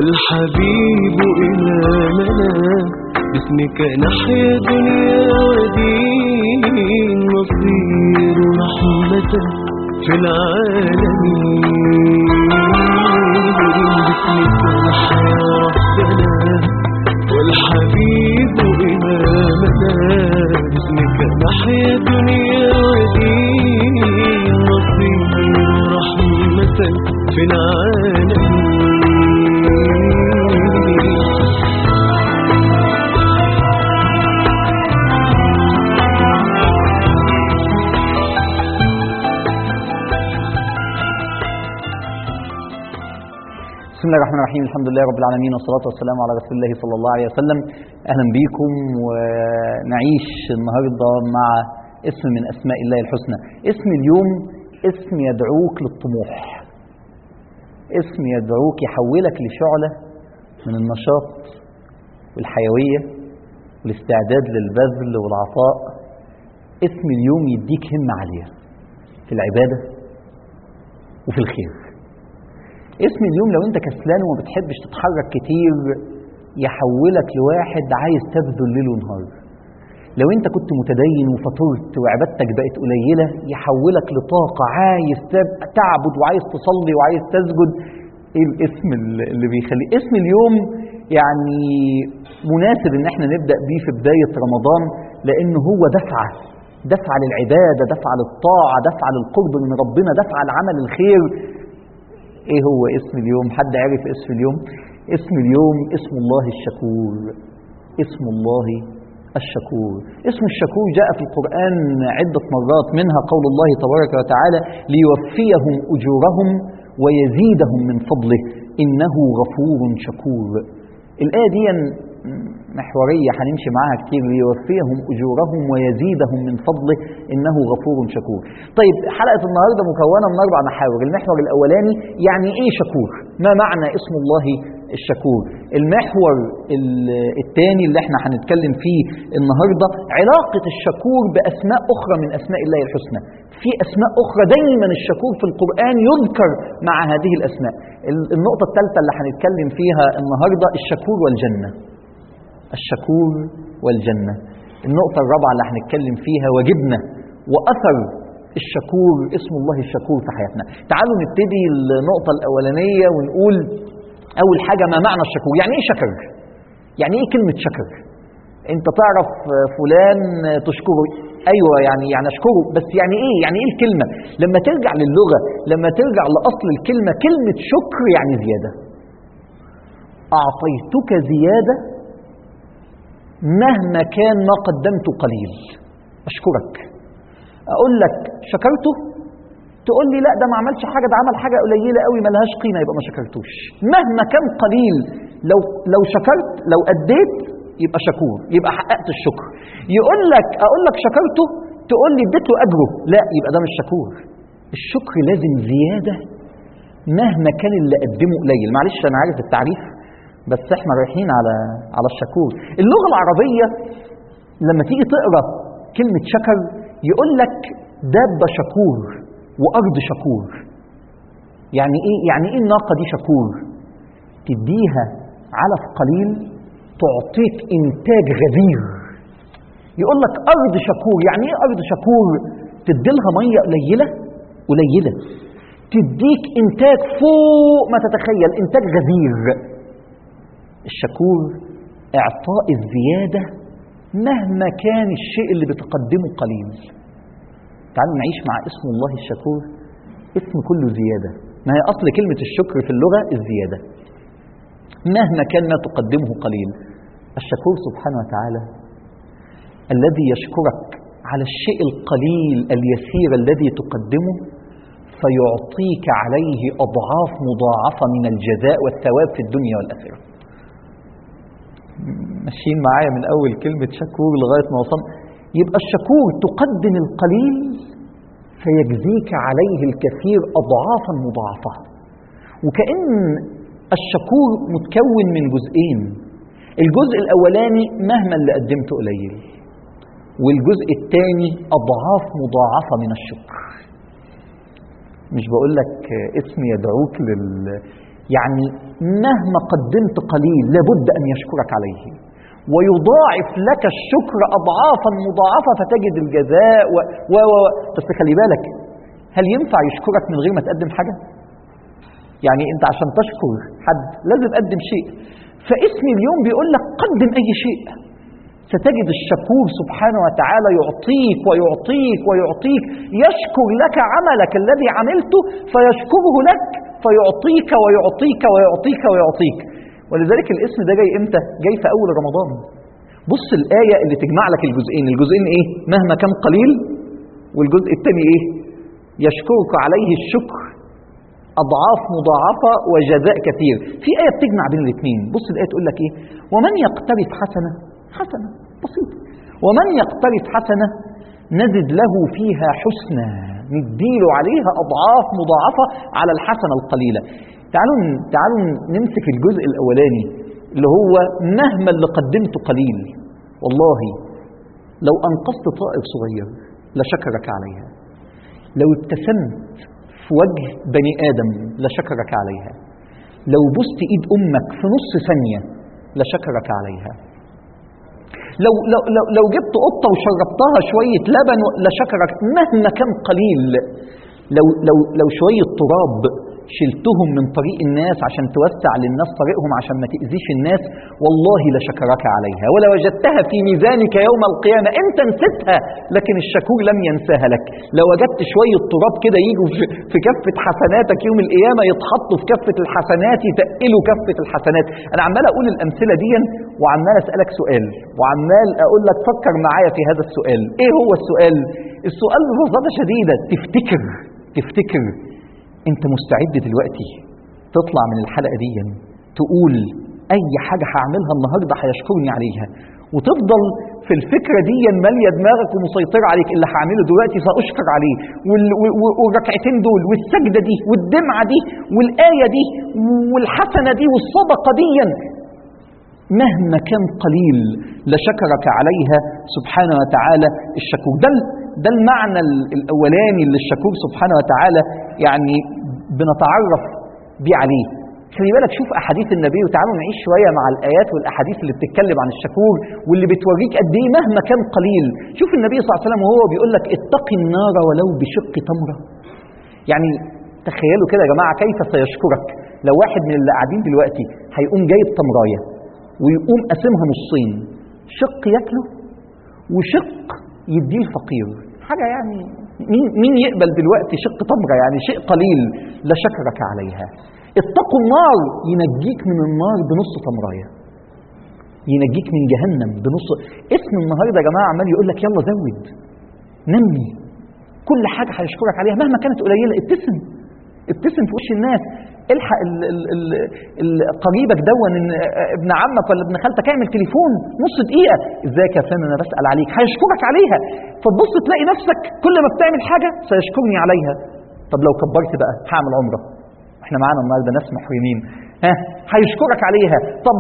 والحبيب إمامنا باسمك نحيا دنيا ودين نصير رحمة في العالمين. باسمك نحيا ربنا والحبيب إمامنا باسمك نحيا دنيا ودين نصير رحمة في العالمين. بسم الله الرحمن الرحيم. الحمد لله رب العالمين والصلاة والسلام على رسول الله صلى الله عليه وسلم. أهلا بكم ونعيش النهاردة مع اسم من أسماء الله الحسنى. اسم اليوم اسم يدعوك للطموح، اسم يدعوك يحولك لشعلة من النشاط والحيوية والاستعداد للبذل والعطاء. اسم اليوم يديك همة عالية في العبادة وفي الخير. اسم اليوم لو انت كسلان وما بتحبش تتحرك كتير يحولك لواحد عايز تبذل ليل ونهار. لو انت كنت متدين وفطرت وعبادتك بقت قليلة يحولك لطاقة عايز تعبد وعايز تصلي وعايز تسجد. ايه الاسم اللي بيخلي اسم اليوم يعني مناسب ان احنا نبدأ بيه في بداية رمضان، لانه هو دفعة للعبادة، دفعة للطاعة، دفعة للقرب من ربنا، دفعة لعمل الخير. ايه هو اسم اليوم؟ حد عارف اسم اليوم؟ اسم اليوم اسم الله الشكور. اسم الله الشكور. اسم الشكور جاء في القرآن عدة مرات، منها قول الله تبارك وتعالى ليوفيهم أجورهم ويزيدهم من فضله إنه غفور شكور. الآية دي محورية هنمشي معاها كتير، ليوفيهم أجورهم ويزيدهم من فضله إنه غفور شكور. طيب حلقة النهاردة مكونة من 4 محاور. المحور الأولاني يعني إيه شكور؟ ما معنى اسم الله الشكور؟ المحور الثاني اللي احنا هنتكلم فيه النهاردة علاقة الشكور بأسماء أخرى من أسماء الله الحسنى. في أسماء أخرى دايما الشكور في القرآن يذكر مع هذه الأسماء. النقطة الثالثة اللي هنتكلم فيها النهاردة الشكور والجنة. الشكور والجنة. النقطة الرابعة اللي هنتكلم فيها واجبنا وأثر الشكور، اسم الله الشكور في حياتنا. تعالوا نبتدي النقطة الأولانية ونقول أول حاجة ما معنى الشكور؟ يعني إيه شكر؟ يعني إيه كلمة شكر؟ أنت تعرف فلان تشكره، أيوة يعني أشكره، بس يعني إيه؟ يعني إيه الكلمة؟ لما ترجع للغة، لما ترجع لأصل الكلمة، كلمة شكر يعني زيادة. أعطيتك زيادة مهما كان ما قدمت قليل، أشكرك. أقول لك شكرته، تقول لي لا ده ما عملش حاجة، ده عمل حاجة قليلة قوي ما لهاش قيمة، يبقى ما شكرتوش. مهما كان قليل لو شكرت، لو أديت يبقى شكور، يبقى حققت الشكر. أقول لك شكرته، تقول لي اديت له أجره، لا يبقى ده مش شكور. الشكر لازم زيادة مهما كان اللي قدمه قليل. معلش أنا عارف التعريف بس احنا رايحين على الشكور. اللغة العربية لما تيجي تقرأ كلمة شكر يقول لك دابة شكور وأرض شكور. يعني ايه؟ يعني ايه الناقة دي شكور؟ تديها علف قليل تعطيك إنتاج غزير. يقول لك أرض شكور. يعني ايه أرض شكور؟ تديلها مية قليلة تديك إنتاج فوق ما تتخيل، إنتاج غزير. الشكور إعطاء الزيادة مهما كان الشيء اللي بتقدمه قليل. تعالوا نعيش مع اسم الله الشكور، اسم كله زيادة. ما هي أصل كلمة الشكر في اللغة الزيادة، مهما كان ما تقدمه قليل. الشكور سبحانه وتعالى الذي يشكرك على الشيء القليل اليسير الذي تقدمه فيعطيك عليه أضعاف مضاعفة من الجزاء والثواب في الدنيا والآخرة. ماشيين معايا من أول كلمة شكور لغاية ما وصلنا. يبقى الشكور تقدم القليل فيجزيك عليه الكثير أضعافا مضاعفة. وكأن الشكور متكون من جزئين. الجزء الأولاني مهما اللي قدمته قليل، والجزء الثاني أضعاف مضاعفة من الشكر. مش بقول لك اسم يدعوك يعني مهما قدمت قليل لابد أن يشكرك عليه، ويضاعف لك الشكر أضعافا مضاعفة فتجد الجزاء بس خلي بالك، هل ينفع يشكرك من غير ما تقدم حاجة؟ يعني أنت عشان تشكر حد لازم تقدم شيء، فاسم اليوم بيقول لك قدم أي شيء، ستجد الشكور سبحانه وتعالى يعطيك ويعطيك ويعطيك، يشكر لك عملك الذي عملته فيشكره لك فيعطيك ويعطيك ويعطيك ويعطيك. ولذلك الاسم ده جاي امتى؟ جاي في أول رمضان. بص الآية اللي تجمع لك الجزئين ايه؟ مهما كان قليل، والجزء الثاني ايه؟ يشكرك عليه الشكر أضعاف مضاعفة وجزاء كثير. في آية بتجمع بين الاثنين. بص الآية تقول لك ايه؟ ومن يقترف حسنة بسيطة، ومن يقترف حسنة نزد له فيها حسنى، نديله عليها أضعاف مضاعفة على الحسنة القليلة. تعالوا نمسك الجزء الأولاني اللي هو مهما اللي قدمته قليل، والله لو أنقذت طائر صغير لشكرك عليها، لو ابتسمت في وجه بني آدم لشكرك عليها، لو بست إيد أمك في نص ثانية لشكرك عليها، لو جبت قطة وشربتها شوية لبن لشكرك مهما كان قليل. لو شوية تراب شلتهم من طريق الناس عشان توسع للناس طريقهم عشان ما تأذيش الناس، والله لشكرك عليها. ولو وجدتها في ميزانك يوم القيامة، انت نسيتها لكن الشكور لم ينساها لك. لو وجدت شوية تراب كده يجوا في كفة حسناتك يوم القيامة، يتحطوا في كفة الحسنات، يتقلوا كفة الحسنات. انا عمال اقول الامثلة دي وعمال اسألك سؤال، وعمال اقول لك فكر معايا في هذا السؤال. ايه هو السؤال؟ السؤال ببساطة شديدة، تفتكر انت مستعد دلوقتي تطلع من الحلقة دي تقول اي حاجة هعملها النهاردة هيشكرني عليها، وتفضل في الفكرة دي مالية دماغك ومسيطرة عليك، اللي هعمله دلوقتي سأشكر عليه، والركعتين دول والسجدة دي والدمعة دي والآية دي والحسنة دي والصدقة دي مهما كان قليل لشكرك عليها سبحانه وتعالى الشكور. ده المعنى الأولاني اللي الشكور سبحانه وتعالى يعني بنتعرف بيه عليه. خلي بالك، شوف أحاديث النبي، وتعالوا نعيش شوية مع الآيات والأحاديث اللي بتتكلم عن الشكور واللي بتوريك قد إيه مهما كان قليل. شوف النبي صلى الله عليه وسلم وهو بيقول لك اتقي النار ولو بشق تمرة. يعني تخيلوا كده يا جماعة كيف سيشكرك لو واحد من اللي قاعدين دلوقتي هيقوم جايب تمراية ويقوم قاسمها نصين، شق ياكله وشق يديه الفقير. حاجة يعني مين يقبل دلوقتي شق تمرة؟ يعني شيء قليل لشكرك عليها. اتقوا النار، ينجيك من النار بنص تمراية، ينجيك من جهنم بنص. اسم النهارده يا جماعة عمال يقول لك يلا زود، نمي، كل حاجة هيشكرك عليها مهما كانت قليلة. ابتسم في وش الناس، الحق قريبك دون ابن عمك ولا ابن خالتك، اعمل تليفون نص دقيقة، ازيك يا فلان انا بسأل عليك، هيشكرك عليها. فتبص تلاقي نفسك كل ما بتعمل حاجة سيشكرني عليها. طب لو كبرت بقى هعمل عمرة، احنا معانا النهارده ناس محرمين، هيشكرك عليها. طب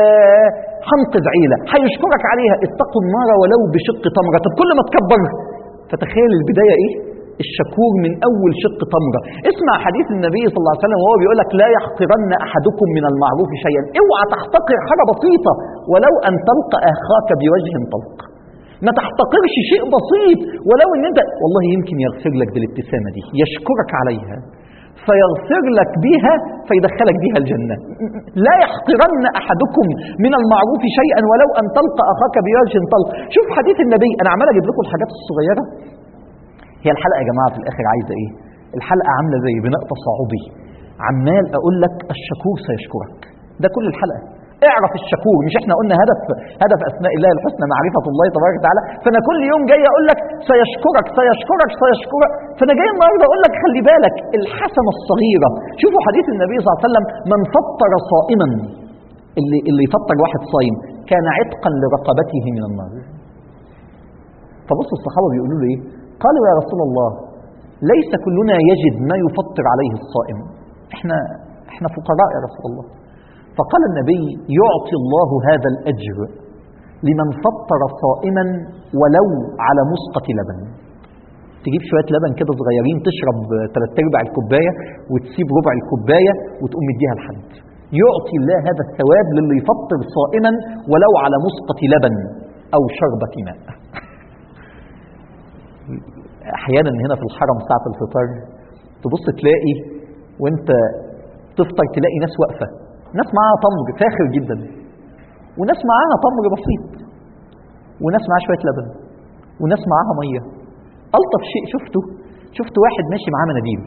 هنقذ عيلة، هيشكرك عليها. اتقوا النار ولو بشق تمرة. طب كل ما تكبر، فتخيل البداية ايه؟ الشكور من أول شق تمرة. اسمع حديث النبي صلى الله عليه وسلم وهو بيقول لك لا يحقرن أحدكم من المعروف شيئا. اوعى تحتقر حاجة بسيطة ولو أن تلقى أخاك بوجه طلق. ما تحتقرش شيء بسيط ولو ان انت والله يمكن يغفر لك بالابتسامة دي، يشكرك عليها فيغفر لك بها فيدخلك بها الجنة. لا يحقرن أحدكم من المعروف شيئا ولو أن تلقى أخاك بوجه طلق. شوف حديث النبي، أنا عمال أجيب لكم الحاجات الصغيرة. هي الحلقة يا جماعة في الآخر عايزة إيه؟ الحلقة عاملة زي بناء تصاعدي، عمال أقول لك الشكور سيشكرك. ده كل الحلقة. اعرف الشكور، مش احنا قلنا هدف أسماء الله الحسنى معرفة الله تبارك وتعالى، فأنا كل يوم جاي أقول لك سيشكرك سيشكرك سيشكرك. فأنا جاي النهارده أقول لك خلي بالك الحسنة الصغيرة. شوفوا حديث النبي صلى الله عليه وسلم، من فطر صائما، اللي يفطر واحد صايم كان عتقا لرقبته من النار. فبص الصحابة بيقولوا له إيه؟ قالوا يا رسول الله ليس كلنا يجد ما يفطر عليه الصائم، احنا فقراء يا رسول الله. فقال النبي يعطي الله هذا الأجر لمن فطر صائما ولو على مسقة لبن. تجيب شوية لبن كده صغيرين، تشرب 3/4 الكوباية وتسيب ربع الكوباية وتقوم مديها لحد. يعطي الله هذا الثواب للي يفطر صائما ولو على مسقة لبن أو شربة ماء. أحيانا هنا في الحرم ساعة الفطار تبص تلاقي وانت تفطر تلاقي ناس واقفة، ناس معاها تمر فاخر جدا، وناس معاها تمر بسيط، وناس معاها شوية لبن، وناس معاها مية. ألطف شيء شفت واحد ماشي معاه مناديل.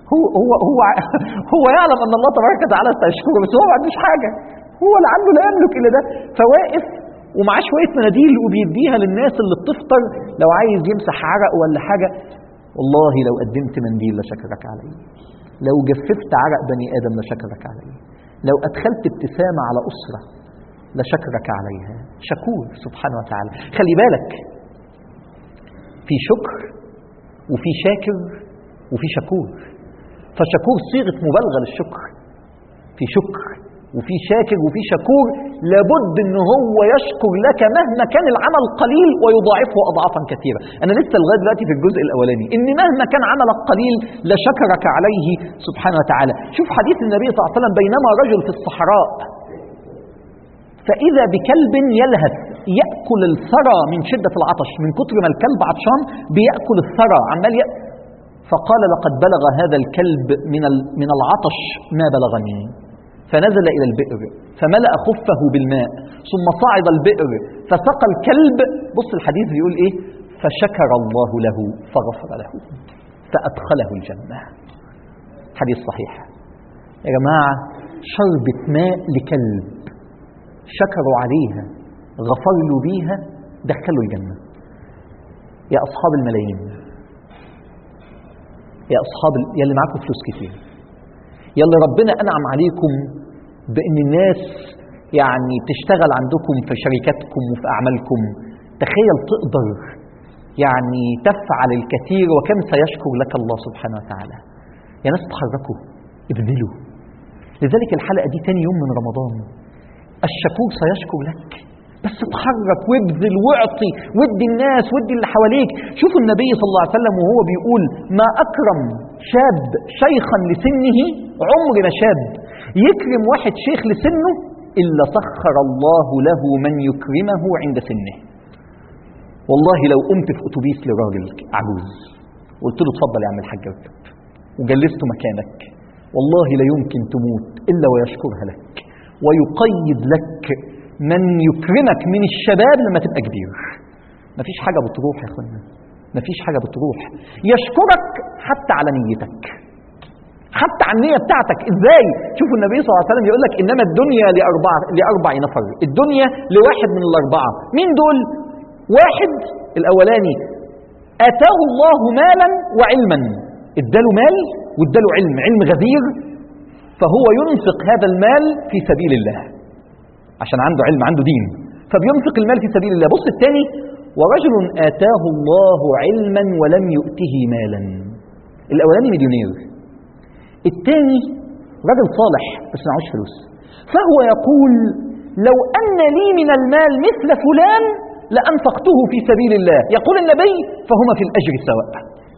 هو يعلم أن الله تبارك وتعالى سيشكره، بس هو ما عندوش حاجة، هو لعله لا يملك إلا ده، فواقف ومعاه شوية مناديل وبيديها للناس اللي بتفطر لو عايز يمسح عرق ولا حاجة. والله لو قدمت منديل لشكرك عليه، لو جففت عرق بني آدم لشكرك عليه، لو أدخلت ابتسامة على أسرة لشكرك عليها. شكور سبحانه وتعالى. خلي بالك، في شكر وفي شاكر وفي شكور. فشكور صيغة مبالغة للشكر. في شكر وفي شاكر وفي شكور، لابد ان هو يشكر لك مهما كان العمل قليل ويضاعفه اضعافا كثيره. انا لسه لغايه دلوقتي في الجزء الاولاني ان مهما كان عملك قليل لشكرك عليه سبحانه وتعالى. شوف حديث النبي صلى الله عليه وسلم: بينما رجل في الصحراء فاذا بكلب يلهث ياكل الثرى من شده العطش، من كتر ما الكلب عطشان بياكل الثرى عمال فقال: لقد بلغ هذا الكلب من العطش ما بلغني. فنزل إلى البئر فملأ خفه بالماء، ثم صعد البئر فسقى الكلب. بص الحديث بيقول إيه: فشكر الله له فغفر له فأدخله الجنة. حديث صحيح يا جماعة. شربة ماء لكلب شكروا عليها غفر له بيها دخلوا الجنة. يا أصحاب الملايين، يا أصحاب يلي معاكم فلوس كتير، يلا ربنا أنعم عليكم بأن الناس يعني تشتغل عندكم في شركاتكم وفي أعمالكم. تخيل تقدر يعني تفعل الكثير وكم سيشكر لك الله سبحانه وتعالى. يا ناس تحركوا، ابذلوا. لذلك الحلقة دي تاني يوم من رمضان. الشكور سيشكر لك، بس اتحرك وابذل واعطي وادي الناس وادي اللي حواليك. شوفوا النبي صلى الله عليه وسلم وهو بيقول: ما أكرم شاب شيخا لسنه، عمر ما شاب يكرم واحد شيخ لسنه إلا سخر الله له من يكرمه عند سنه. والله لو قمت في أتوبيس لراجل عجوز وقلت له: اتفضل يا عم الحاج اركب، وجلسته مكانك، والله لا يمكن تموت إلا ويشكرها لك ويقيد لك من يكرمك من الشباب لما تبقى كبير. مفيش حاجة بتروح يا اخوانا، مفيش حاجة بتروح. يشكرك حتى على نيتك، حتى على النية بتاعتك. ازاي؟ شوفوا النبي صلى الله عليه وسلم يقول لك: انما الدنيا لأربع نفر. الدنيا لواحد من الأربعة. مين دول؟ واحد الأولاني آتاه الله مالا وعلما، اداله مال واداله علم، علم غزير، فهو ينفق هذا المال في سبيل الله عشان عنده علم، عنده دين، فبينفق المال في سبيل الله. بص الثاني: ورجل آتاه الله علما ولم يؤته مالا. الأولاني مليونير، الثاني رجل صالح بس معهوش فلوس، فهو يقول: لو أن لي من المال مثل فلان لأنفقته في سبيل الله. يقول النبي: فهما في الأجر سواء.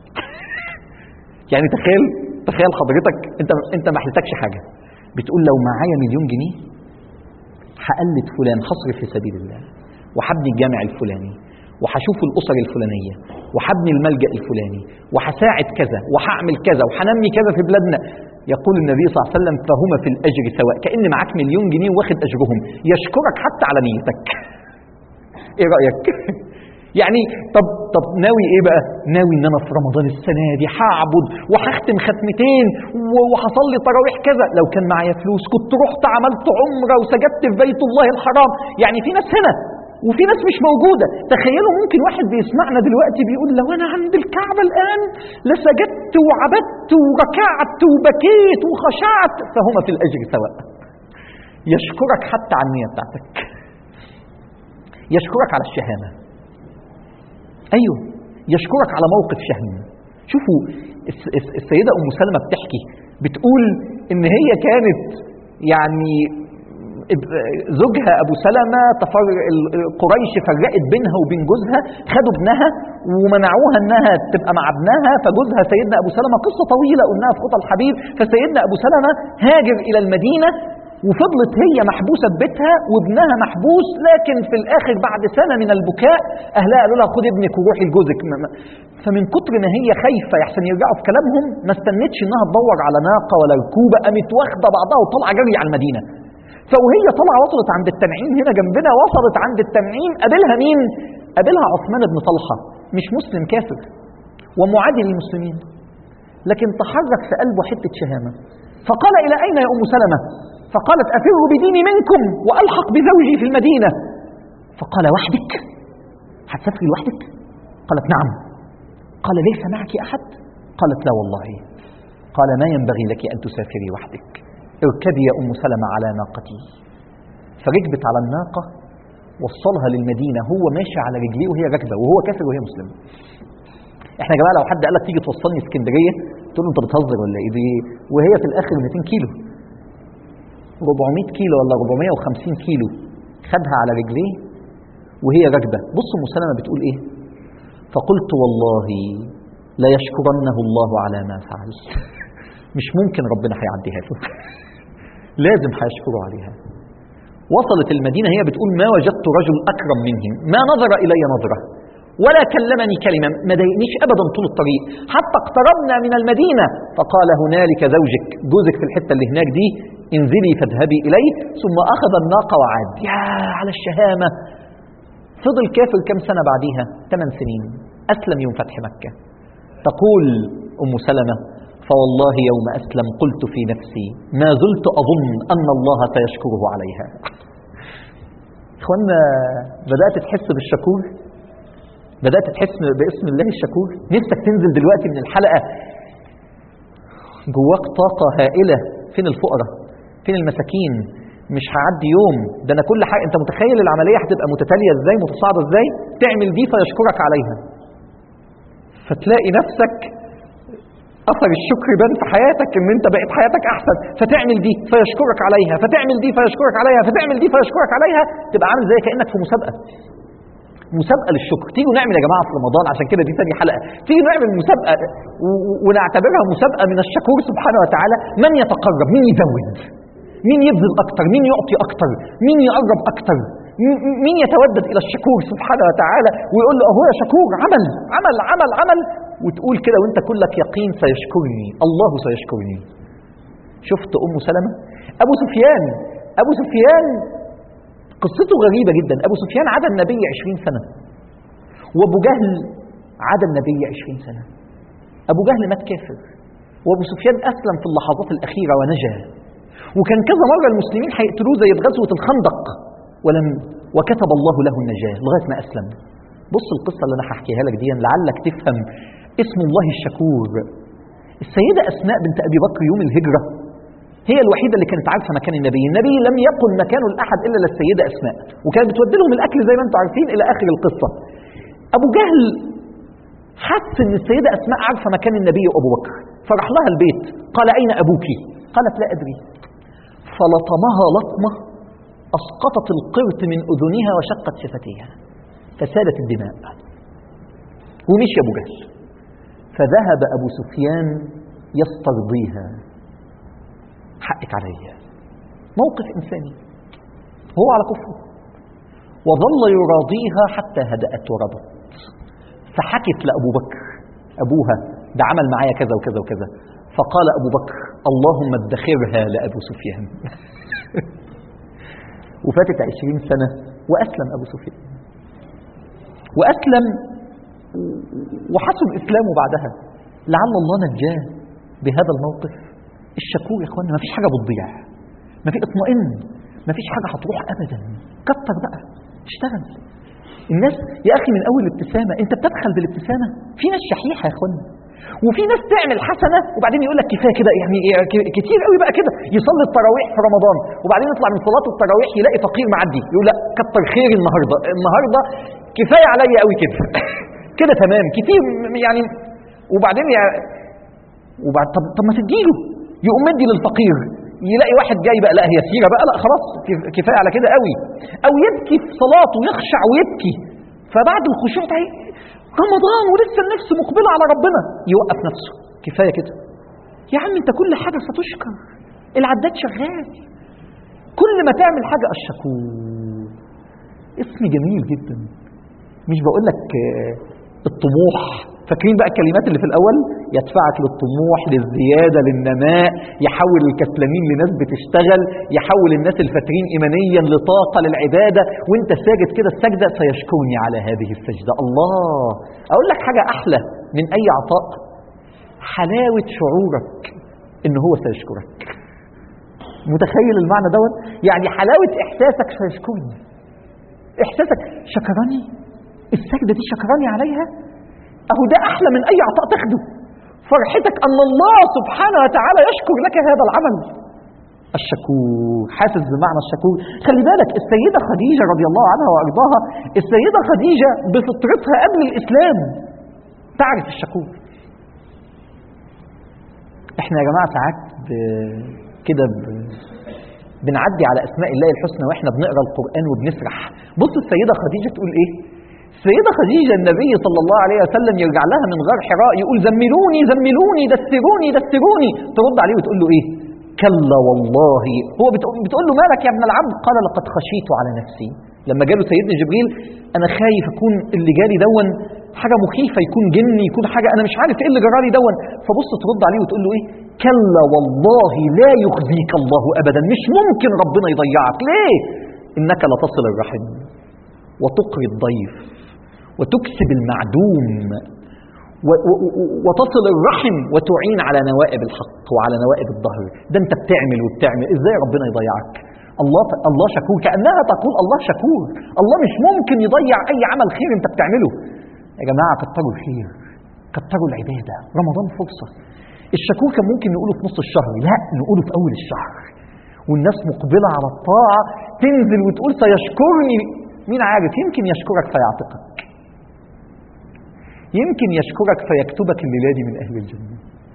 يعني تخيل حضرتك انت ما حلتكش حاجة، بتقول: لو معايا 1,000,000 جنيه هقلد فلان، هصرف في سبيل الله، وحبني الجامع الفلاني، وهشوف الأسر الفلانية، وحبني الملجأ الفلاني، وهساعد كذا، وهعمل كذا، وهنمي كذا في بلادنا. يقول النبي صلى الله عليه وسلم: فهما في الأجر سواء. كأن معاك 1,000,000 جنيه واخد أجرهم. يشكرك حتى على نيتك. ايه رأيك؟ يعني طب ناوي ايه بقى؟ ناوي ان انا في رمضان السنة دي هعبد وهختم ختمتين وهصلي تراويح كذا. لو كان معايا فلوس كنت رحت عملت عمرة وسجدت في بيت الله الحرام. يعني في ناس هنا وفي ناس مش موجودة. تخيلوا ممكن واحد بيسمعنا دلوقتي بيقول: لو انا عند الكعبة الآن لسجدت وعبدت وركعت وبكيت وخشعت. فهما في الأجر سواء. يشكرك حتى على النية بتاعتك، يشكرك على الشهامة، أيوه يشكرك على موقف شهم. شوفوا السيدة أم سلمة بتحكي، بتقول إن هي كانت يعني زوجها أبو سلمة قريش فرقت بينها وبين جوزها، خدوا ابنها ومنعوها أنها تبقى مع ابنها، فجوزها سيدنا أبو سلمة قصة طويلة قلناها في خطى الحبيب. فسيدنا أبو سلمة هاجر إلى المدينة وفضلت هي محبوسة ببيتها وابنها محبوس، لكن في الآخر بعد سنة من البكاء أهلها قالوا لها خد ابنك وروحي لجوزك. فمن كتر ما هي خايفة يحسن يرجعوا في كلامهم ما استنتش إنها تدور على ناقة ولا ركوبة، قامت واخدة بعضها وطلع جري على المدينة. فوهي طلعة وصلت عند التنعيم هنا جنبنا، وصلت عند التنعيم قابلها مين؟ قابلها عثمان بن طلحة، مش مسلم كافر ومعادي للمسلمين، لكن تحرك في قلبه حتة شهامة، فقال إلى أين يا أم سلمة؟ فقالت أفر بديني منكم وألحق بزوجي في المدينة. فقال وحدك؟ هتسافري لوحدك؟ قالت نعم. قال ليس معك أحد؟ قالت لا والله. قال ما ينبغي لك أن تسافري وحدك، اركبي يا أم سلمة على ناقتي. فركبت على الناقة، وصلها للمدينة، هو ماشي على رجليه وهي راكبة، وهو كافر وهي مسلم. احنا يا جماعة لو حد قالك تيجي توصلني اسكندرية تقول له انت بتهزر ولا ايه دي، وهي في الاخر 200 كيلو 400 كيلو ولا 450 كيلو خدها على رجليه وهي راكبة. بص أم سلمة بتقول ايه؟ فقلت والله لا يشكرنه الله على ما فعل. مش ممكن ربنا هيعديها له، لازم هيشكره عليها. وصلت المدينة هي بتقول ما وجدت رجل أكرم منهم، ما نظر إلي نظرة ولا كلمني كلمة، ما ضايقنيش أبدا طول الطريق، حتى اقتربنا من المدينة فقال هنالك زوجك، جوزك في الحتة اللي هناك دي، انزلي فاذهبي إليه. ثم أخذ الناقة وعاد. يا على الشهامة. فضل كافر كم سنة بعديها؟ 8 سنين. أسلم يوم فتح مكة. تقول أم سلمة فوالله يوم أسلم قلت في نفسي ما زلت أظن أن الله سيشكره عليها. إخوانا بدأت تحس بالشكور، بدأت تحس باسم الله الشكور. نفسك تنزل دلوقتي من الحلقة جواك طاقة هائلة. فين الفقراء؟ فين المساكين؟ مش هعدي يوم ده أنا كل حاجة. أنت متخيل العملية هتبقى متتالية إزاي، متصاعدة إزاي؟ تعمل دي فيشكرك عليها، فتلاقي نفسك أثر الشكر بان في حياتك إن أنت بقيت حياتك أحسن، فتعمل دي فيشكرك عليها، فتعمل دي فيشكرك عليها، فتعمل دي فيشكرك عليها، تبقى عامل زي كأنك في مسابقة للشكر. تيجوا نعمل يا جماعة في رمضان، عشان كده دي ثاني حلقة، تيجوا نعمل مسابقة ونعتبرها مسابقة من الشكور سبحانه وتعالى. من يتقرب، مين يزود، مين يبذل أكتر، مين يعطي أكتر، مين يقرب أكتر، مين يتودد إلى الشكور سبحانه وتعالى ويقول له أهو يا شكور عمل عمل عمل عمل، وتقول كده وانت كلك يقين سيشكرني الله سيشكرني. شفت أم سلمة؟ أبو سفيان قصته غريبة جدا. أبو سفيان عاد النبي 20 سنة، وأبو جهل عاد النبي 20 سنة. أبو جهل مات كافر، وأبو سفيان أسلم في اللحظات الأخيرة ونجا، وكان كذا مرة المسلمين هيقتلوه زي في غزوة الخندق وكتب الله له النجاة لغاية ما أسلم. بص القصة اللي أنا هحكيها لك دي لعلك تفهم اسم الله الشكور. السيدة أسماء بنت أبي بكر يوم الهجرة هي الوحيدة اللي كانت عارفة مكان النبي لم يقل مكانه لأحد إلا للسيدة أسماء، وكانت بتودي لهم الأكل زي ما أنتم عارفين إلى آخر القصة. أبو جهل حس إن السيدة أسماء عارفة مكان النبي وأبو بكر، فراح لها البيت، قال أين أبوك؟ قالت لا أدري، فلطمها لطمة أسقطت القرط من أذنها وشقت شفتيها فسالت الدماء، ومشي أبو جهل. فذهب أبو سفيان يسترضيها، حقك عليا، موقف إنساني هو على كفره، وظل يراضيها حتى هدأت ورضت. فحكت لأبو بكر أبوها ده عمل معايا كذا وكذا وكذا، فقال أبو بكر اللهم ادخرها لأبو سفيان. وفاتت 20 سنة وأسلم أبو سفيان، وأسلم وحسن إسلامه بعدها. لعل الله نجاه بهذا الموقف. الشكور يا اخوانا ما فيش حاجة بتضيع، ما في اطمئن، ما فيش حاجة هتروح أبدا. كتر بقى، اشتغل. الناس يا أخي من أول ابتسامة أنت بتبخل بالابتسامة. في ناس شحيحة يا اخوانا، وفي ناس تعمل حسنة وبعدين يقول لك كفاية كده، يعني كتير قوي بقى كده. يصلي التراويح في رمضان وبعدين يطلع من صلاة التراويح يلاقي فقير معدي يقول لا كتر خير النهاردة كفاية عليا قوي كده. كده تمام كتير يعني. وبعدين طب ما تديله، يقوم مدي للفقير، يلاقي واحد جاي بقى لا هي سيرة بقى، لا خلاص كفاية على كده قوي، أو يبكي في صلاته يخشع ويبكي، فبعد الخشوع ده رمضان ولسه النفس مقبلة على ربنا يوقف نفسه، كفاية كده يا عم انت كل حاجة ستشكر، العداد شغال، كل ما تعمل حاجة الشكور. اسم جميل جدا. مش بقول لك الطموح، فاكرين بقى الكلمات اللي في الأول؟ يدفعك للطموح، للزيادة، للنماء، يحول الكسلانين لناس بتشتغل، يحول الناس الفاترين إيمانيا لطاقة للعبادة، وانت ساجد كده السجدة سيشكرني على هذه السجدة. الله، أقول لك حاجة أحلى من أي عطاء، حلاوة شعورك إن هو سيشكرك. متخيل المعنى دوت؟ يعني حلاوة إحساسك سيشكرني، إحساسك شكرني، السجدة دي شكرني عليها، أهو ده أحلى من أي عطاء تاخده. فرحتك أن الله سبحانه وتعالى يشكر لك هذا العمل. الشكور، حاسس بمعنى الشكور. خلي بالك السيدة خديجة رضي الله عنها وأرضاها، السيدة خديجة بفطرتها قبل الإسلام تعرف الشكور. احنا يا جماعة ساعات كده بنعدي على أسماء الله الحسنى وإحنا بنقرأ القرآن وبنسرح. بص السيدة خديجة تقول إيه؟ السيدة خديجة النبي صلى الله عليه وسلم يرجع لها من غار حراء يقول زملوني زملوني دثروني دثروني، ترد عليه وتقول له إيه؟ كلا والله. هو بتقول له مالك يا ابن العبد؟ قال لقد خشيت على نفسي. لما جاله سيدنا جبريل أنا خايف أكون اللي جالي دون حاجة مخيفة، يكون جني، يكون حاجة أنا مش عارف إيه اللي جرالي دون. فبص ترد عليه وتقول له إيه؟ كلا والله لا يخزيك الله أبدا، مش ممكن ربنا يضيعك. ليه؟ إنك لتصل الرحم وتقري الضيف وتكسب المعدوم وتصل الرحم وتعين على نوائب الحق وعلى نوائب الظهر. ده انت بتعمل وبتعمل، ازاي ربنا يضيعك؟ الله شكور، كأنها تقول الله شكور، الله مش ممكن يضيع اي عمل خير انت بتعمله. يا جماعة كتروا الخير، كتروا العبادة، رمضان فرصة. الشكور كان ممكن نقوله في نص الشهر، لا نقوله في اول الشهر والناس مقبلة على الطاعة، تنزل وتقول سيشكرني. مين عارف، يمكن يشكرك فيعتقك، يمكن يشكرك فيكتبك الليلة دي من أهل الجنة،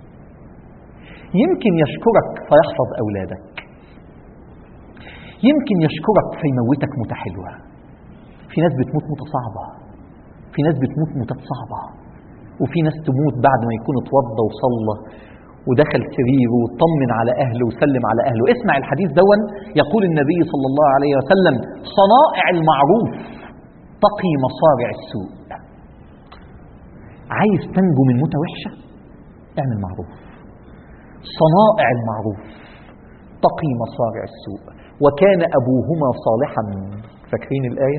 يمكن يشكرك فيحفظ أولادك، يمكن يشكرك فيموتك موتة حلوة. في ناس بتموت موتة صعبة، في ناس بتموت موتات صعبة، وفي ناس تموت بعد ما يكون اتوضى وصلى ودخل سريره وطمن على أهله وسلم على أهله. اسمع الحديث دون، يقول النبي صلى الله عليه وسلم صنائع المعروف تقي مصارع السوء. عايز تنجو من موتة وحشة؟ اعمل معروف. صنائع المعروف تقي مصارع السوء وكان أبوهما صالحا. فاكرين الآية؟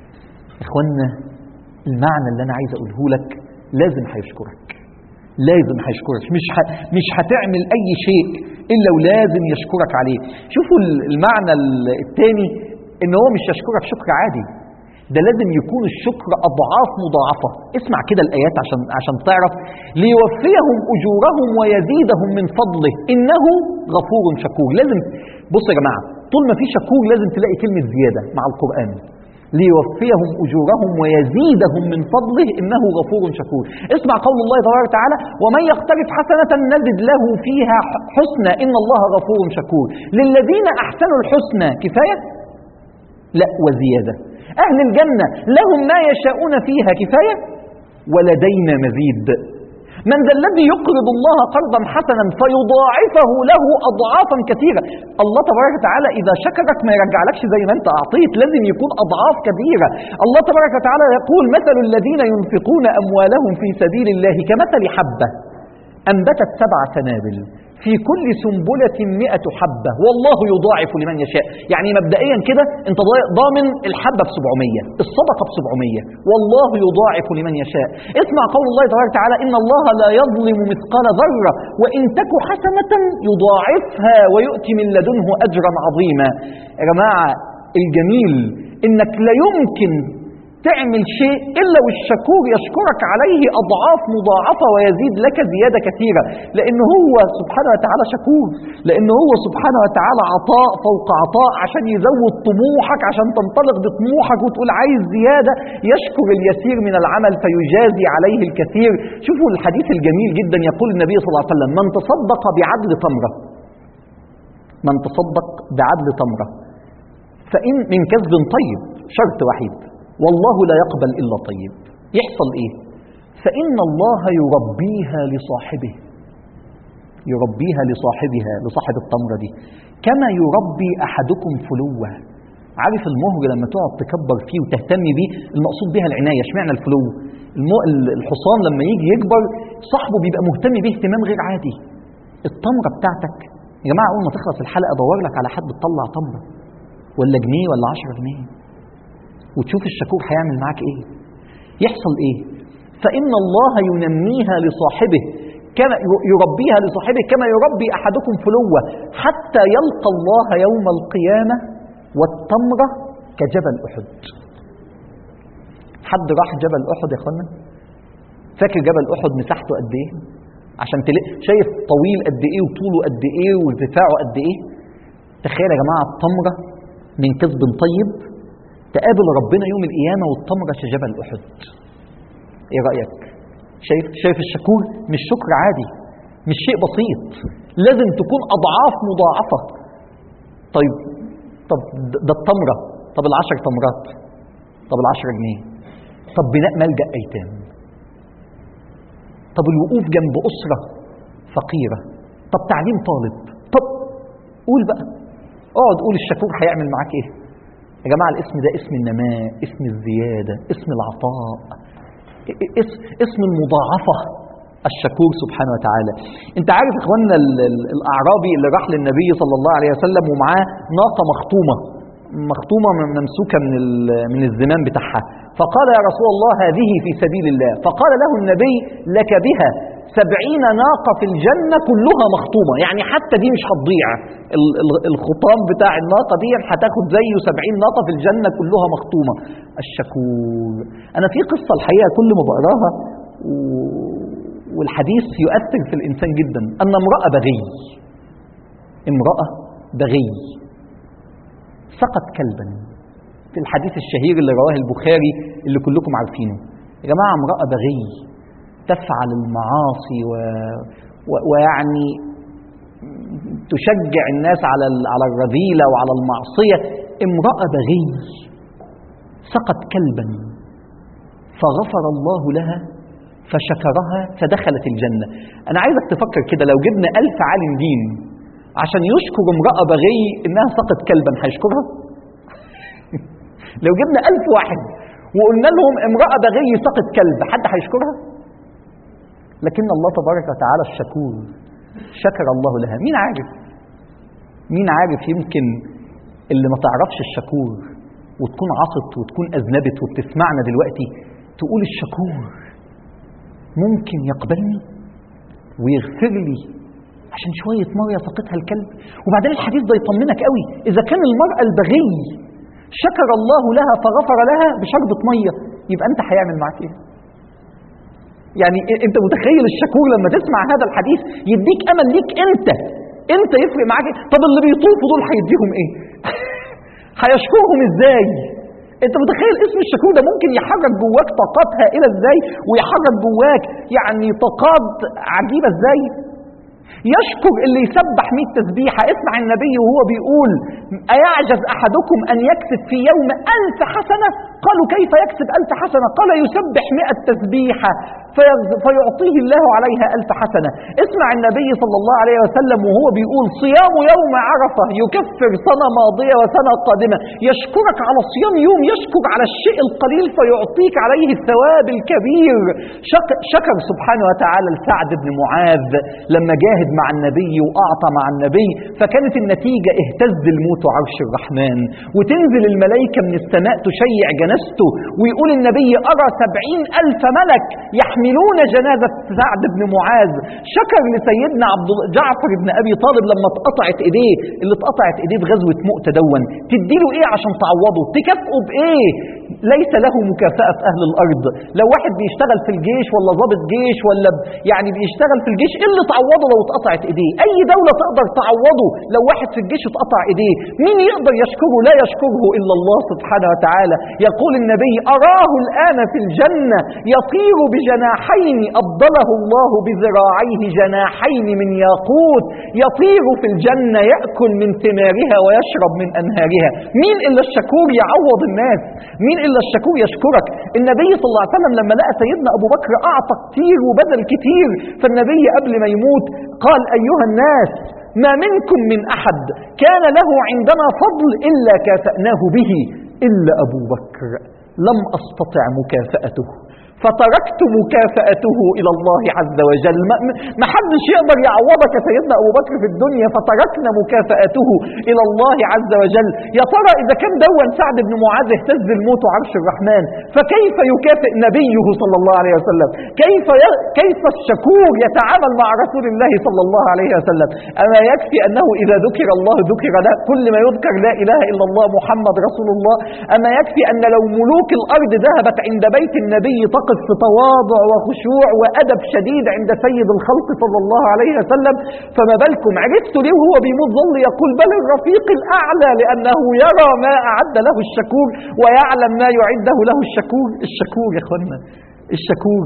إخوانا المعنى اللي أنا عايز أقوله لك، لازم هيشكرك، لازم هيشكرك، مش هتعمل أي شيء إلا ولازم يشكرك عليه. شوفوا المعنى الثاني، إن هو مش يشكرك شكر عادي، ده لازم يكون الشكر أضعاف مضاعفة. اسمع كده الآيات عشان تعرف. ليوفيهم أجورهم ويزيدهم من فضله إنه غفور شكور. لازم بص يا جماعة، طول ما في شكور لازم تلاقي كلمة زيادة مع القرآن. ليوفيهم أجورهم ويزيدهم من فضله إنه غفور شكور. اسمع قول الله تبارك وتعالى ومن يقترف حسنة نزد له فيها حسنى إن الله غفور شكور. للذين أحسنوا الحسنى كفاية؟ لا وزيادة. أهل الجنة لهم ما يشاءون فيها كفاية ولدينا مزيد. من ذا الذي يقرض الله قرضا حسنا فيضاعفه له أضعافا كثيرة. الله تبارك وتعالى إذا شكرك ما يرجعلكش زي ما أنت أعطيت، لازم يكون أضعاف كبيرة. الله تبارك وتعالى يقول مثل الذين ينفقون أموالهم في سبيل الله كمثل حبة أنبتت 7 سنابل في كل سنبلة 100 حبة والله يضاعف لمن يشاء. يعني مبدئيا كده انت ضامن الحبة ب700، الصدقة ب700، والله يضاعف لمن يشاء. اسمع قول الله تبارك وتعالى إن الله لا يظلم مثقال ذرة وإن تك حسنة يضاعفها ويؤتي من لدنه أجرا عظيما. يا جماعة الجميل إنك لا يمكن تعمل شيء إلا والشكور يشكرك عليه أضعاف مضاعفة ويزيد لك زيادة كثيرة، لأنه هو سبحانه وتعالى شكور، لأنه هو سبحانه وتعالى عطاء فوق عطاء عشان يزود طموحك، عشان تنطلق بطموحك وتقول عايز زيادة. يشكر اليسير من العمل فيجازي عليه الكثير. شوفوا الحديث الجميل جدا، يقول النبي صلى الله عليه وسلم من تصدق بعدل تمرة من تصدق بعدل تمرة فإن من كسب طيب، شرط وحيد، والله لا يقبل إلا طيب. يحصل إيه؟ فإن الله يربيها لصاحبه، يربيها لصاحبها، لصاحب التمرة دي، كما يربي أحدكم فلوة. عارف المهر لما تقعد تكبر فيه وتهتم بيه، المقصود بها العناية. اشمعنى الفلو؟ الحصان لما يجي يكبر صاحبه بيبقى مهتم بيه اهتمام غير عادي. التمرة بتاعتك يا جماعة، أول ما تخلص الحلقة دور لك على حد تطلع تمرة ولا جنيه ولا 10 جنيه وتشوف الشكور هيعمل معاك إيه. يحصل إيه؟ فإن الله ينميها لصاحبه كما يربيها لصاحبه كما يربي أحدكم فلوة حتى يلقى الله يوم القيامة والتمرة كجبل أحد. حد راح جبل أحد يا أخوانا؟ فاكر جبل أحد مساحته قد إيه؟ عشان شايف طويل قد إيه وطوله قد إيه وارتفاعه قد إيه؟ تخيل يا جماعة التمرة من كسب طيب تقابل ربنا يوم القيامة والتمرة كجبل أحد. إيه رأيك؟ شايف الشكور؟ مش شكر عادي، مش شيء بسيط، لازم تكون أضعاف مضاعفة. طيب ده التمرة، طب 10 تمرات، طب 10 جنيه، طب بناء ملجأ أيتام، طب الوقوف جنب أسرة فقيرة، طب تعليم طالب، طب قول بقى، اقعد قول الشكور هيعمل معاك ايه. يا جماعة الاسم ده اسم النماء، اسم الزيادة، اسم العطاء، اسم المضاعفة، الشكور سبحانه وتعالى. انت عارف اخواننا الاعرابي اللي راح للنبي صلى الله عليه وسلم ومعاه ناقة مخطومة ممسوكة من الزمام بتاعها، فقال يا رسول الله هذه في سبيل الله، فقال له النبي لك بها 70 ناقة في الجنة كلها مخطومة، يعني حتى دي مش هتضيع، الخطام بتاع الناقة دي هتاخد زيه 70 ناقة في الجنة كلها مخطومة. الشكور. أنا في قصة الحقيقة كل ما بقراها والحديث يؤثر في الإنسان جدا، أن امرأة بغي سقط كلبا، في الحديث الشهير اللي رواه البخاري اللي كلكم عارفينه. يا جماعة امرأة بغي تفعل المعاصي ويعني تشجع الناس على الرذيلة وعلى المعصية. امرأة بغي سقط كلبا فغفر الله لها فشكرها فدخلت الجنة. أنا عايزك تفكر كده، لو جبنا 1000 عالم دين عشان يشكر امرأة بغي إنها سقط كلبا، هيشكرها؟ لو جبنا 1000 واحد وقلنا لهم امرأة بغي سقط كلب، حد هيشكرها؟ لكن الله تبارك وتعالى الشكور شكر الله لها. مين عارف يمكن اللي ما تعرفش الشكور وتكون عصت وتكون أذنبت وبتسمعنا دلوقتي تقول الشكور ممكن يقبلني ويغفر لي عشان شوية مرة سقطها الكلب. وبعدين الحديث ده يطمنك قوي، إذا كان المرأة البغي شكر الله لها فغفر لها بشربة مية، يبقى أنت هيعمل معاك إيه؟ يعني أنت متخيل الشكور لما تسمع هذا الحديث يديك أمل ليك أنت يفرق معاك إيه؟ طب اللي بيطوفوا دول هيديهم إيه؟ هيشكرهم إزاي؟ أنت متخيل اسم الشكور ده ممكن يحرك جواك طاقات هائلة إزاي؟ ويحرك جواك يعني طاقات عجيبة إزاي؟ يشكر اللي يسبح 100 تسبيحة. اسمع النبي وهو بيقول أيعجز أحدكم أن يكسب في يوم 1000 حسنة؟ قالوا كيف يكسب 1000 حسنة؟ قال يسبح 100 تسبيحة فيعطيه الله عليها 1000 حسنة. اسمع النبي صلى الله عليه وسلم وهو بيقول صيام يوم عرفة يكفر سنة ماضية وسنة قادمة. يشكرك على صيام يوم، يشكر على الشيء القليل فيعطيك عليه الثواب الكبير. شكر سبحانه وتعالى لسعد بن معاذ لما جاهد مع النبي وأعطى مع النبي، فكانت النتيجة اهتز الموت عرش الرحمن وتنزل الملائكة من السماء تشيع جنازته، ويقول النبي أرى 70,000 ملك يحملون جنازة سعد بن معاذ. شكر لسيدنا جعفر بن أبي طالب لما اتقطعت إيديه، اللي اتقطعت إيديه في غزوة مؤتة دون، تديله إيه عشان تعوضه؟ تكافئه بإيه؟ ليس له مكافأة في أهل الأرض. لو واحد بيشتغل في الجيش ولا ضابط جيش ولا يعني بيشتغل في الجيش، إيه اللي تعوضه لو اتقطعت إيديه؟ أي دولة تقدر تعوضه لو واحد في الجيش اتقطع إيديه؟ مين يقدر يشكره؟ لا يشكره إلا الله سبحانه وتعالى. يقول النبي أراه الآن في الجنة يطير بجناحه جناحين أبدله الله بذراعيه جناحين من ياقوت يطير في الجنة يأكل من ثمارها ويشرب من أنهارها. مين إلا الشكور يعوض الناس؟ مين إلا الشكور يشكرك؟ النبي صلى الله عليه وسلم لما لقى سيدنا أبو بكر أعطى كتير وبذل كتير، فالنبي قبل ما يموت قال: أيها الناس، ما منكم من أحد كان له عندنا فضل إلا كافأناه به إلا أبو بكر، لم أستطع مكافأته فتركت مكافأته إلى الله عز وجل. ما حدش يقدر يعوضك يا سيدنا أبو بكر في الدنيا، فتركنا مكافأته إلى الله عز وجل. يا ترى إذا كان دون سعد بن معاذ اهتز الموت عرش الرحمن، فكيف يكافئ نبيه صلى الله عليه وسلم؟ كيف الشكور يتعامل مع رسول الله صلى الله عليه وسلم؟ أما يكفي أنه إذا ذكر الله ذكر له، كل ما يذكر لا إله إلا الله محمد رسول الله. أما يكفي أن لو ملوك الأرض ذهبت عند بيت النبي في تواضع وخشوع وأدب شديد عند سيد الخلق صلى الله عليه وسلم، فما بالكم؟ عرفتوا ليه وهو بيموت ظل يقول: بل الرفيق الأعلى، لأنه يرى ما أعد له الشكور ويعلم ما يعده له الشكور. الشكور يا أخوانا، الشكور.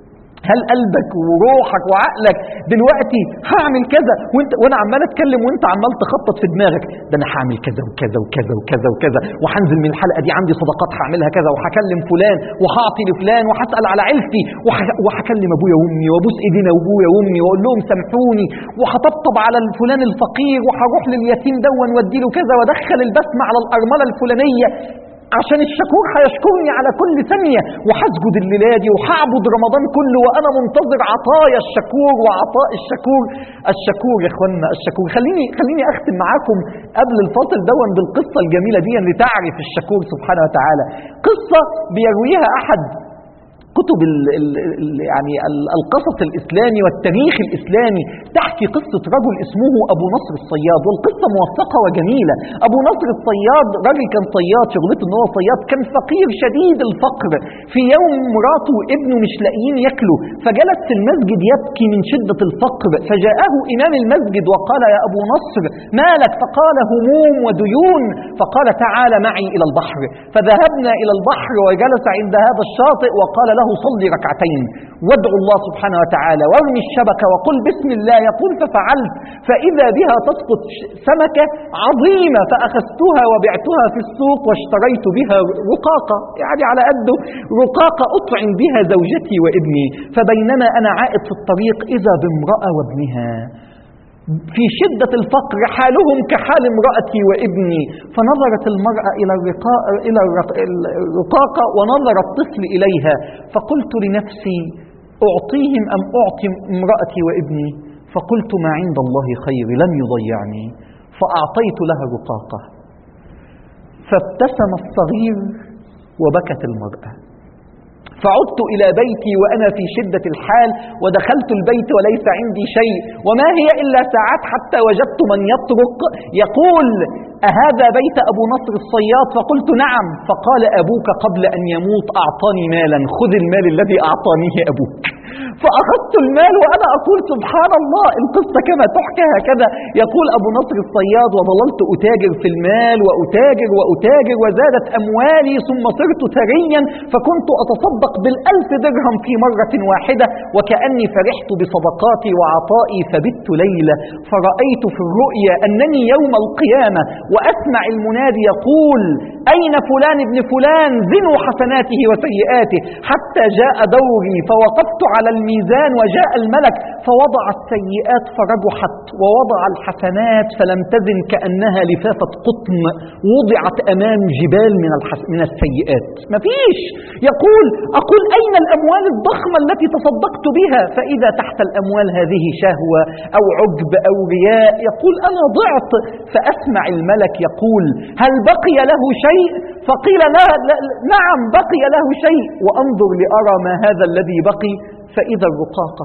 هل قلبك وروحك وعقلك دلوقتي هعمل كذا وانا عمال اتكلم وانت عمال تخطط في دماغك: ده انا هعمل كذا وكذا وكذا وكذا وكذا، وهنزل من الحلقه دي عندي صدقات هعملها كذا، وهكلم فلان وهعطي لفلان، وهسال على عيلتي، وهكلم ابويا وامي وابوس ايدينا وابويا وامي واقول لهم سامحوني، وهطبطب على الفلان الفقير، وهروح لليتيم دون واديله كذا، وادخل البسمه على الارمله الفلانيه، عشان الشكور هيشكرني على كل ثانية، وهسجد الليلة دي وهعبد رمضان كله وأنا منتظر عطايا الشكور وعطاء الشكور. الشكور يا إخوانا، الشكور. خليني أختم معاكم قبل الفاصل دون بالقصة الجميلة دي لتعرف الشكور سبحانه وتعالى. قصة بيرويها أحد كتب يعني القصص الإسلامي والتاريخ الإسلامي، تحكي قصة رجل اسمه أبو نصر الصياد، والقصة موثقة وجميلة. أبو نصر الصياد راجل كان صياد، شغلته إن هو صياد، كان فقير شديد الفقر. في يوم مراته وابنه مش لاقيين ياكلوا، فجلس في المسجد يبكي من شدة الفقر، فجاءه إمام المسجد وقال: يا أبو نصر مالك؟ فقال: هموم وديون. فقال: تعال معي إلى البحر. فذهبنا إلى البحر، وجلس عند هذا الشاطئ وقال له: صلي ركعتين وادعو الله سبحانه وتعالى وارمي الشبكة وقل بسم الله. يقول: ففعلت، فإذا بها تسقط سمكة عظيمة، فأخذتها وبعتها في السوق واشتريت بها رقاقة، يعني على قده رقاقة أطعم بها زوجتي وابني. فبينما أنا عائد في الطريق إذا بامرأة وابنها في شدة الفقر، حالهم كحال امرأتي وابني. فنظرت المرأة إلى الرقاقة ونظر الطفل إليها، فقلت لنفسي: أعطيهم أم أعطي امرأتي وابني؟ فقلت: ما عند الله خير لن يضيعني. فأعطيت لها رقاقة، فابتسم الصغير وبكت المرأة. فعدت إلى بيتي وأنا في شدة الحال، ودخلت البيت وليس عندي شيء، وما هي إلا ساعات حتى وجدت من يطرق يقول: أهذا بيت أبو نصر الصياد؟ فقلت: نعم. فقال: أبوك قبل أن يموت أعطاني مالا، خذ المال الذي أعطانيه أبوك. فأخذت المال وأنا أقول: سبحان الله، القصة كما تحكى هكذا. يقول أبو نصر الصياد: وظللت أتاجر في المال وأتاجر وأتاجر، وزادت أموالي، ثم صرت ثريا، فكنت أتصدق بال1000 درهم في مرة واحدة، وكأني فرحت بصدقاتي وعطائي. فبت ليلة فرأيت في الرؤيا أنني يوم القيامة وأسمع المنادي يقول: أين فلان ابن فلان؟ زنوا حسناته وسيئاته. حتى جاء دوري فوقفت على الميزان، وجاء الملك فوضع السيئات فرجحت، ووضع الحسنات فلم تزن، كأنها لفافة قطن وضعت أمام جبال من السيئات. مفيش. يقول: أقول: أين الأموال الضخمة التي تصدقت بها؟ فإذا تحت الأموال هذه شهوة أو عجب أو رياء. يقول: أنا ضعت. فأسمع الملك يقول: هل بقي له شيء؟ فقيل: لا نعم بقي له شيء. وأنظر لأرى ما هذا الذي بقي، فإذا الرقاقة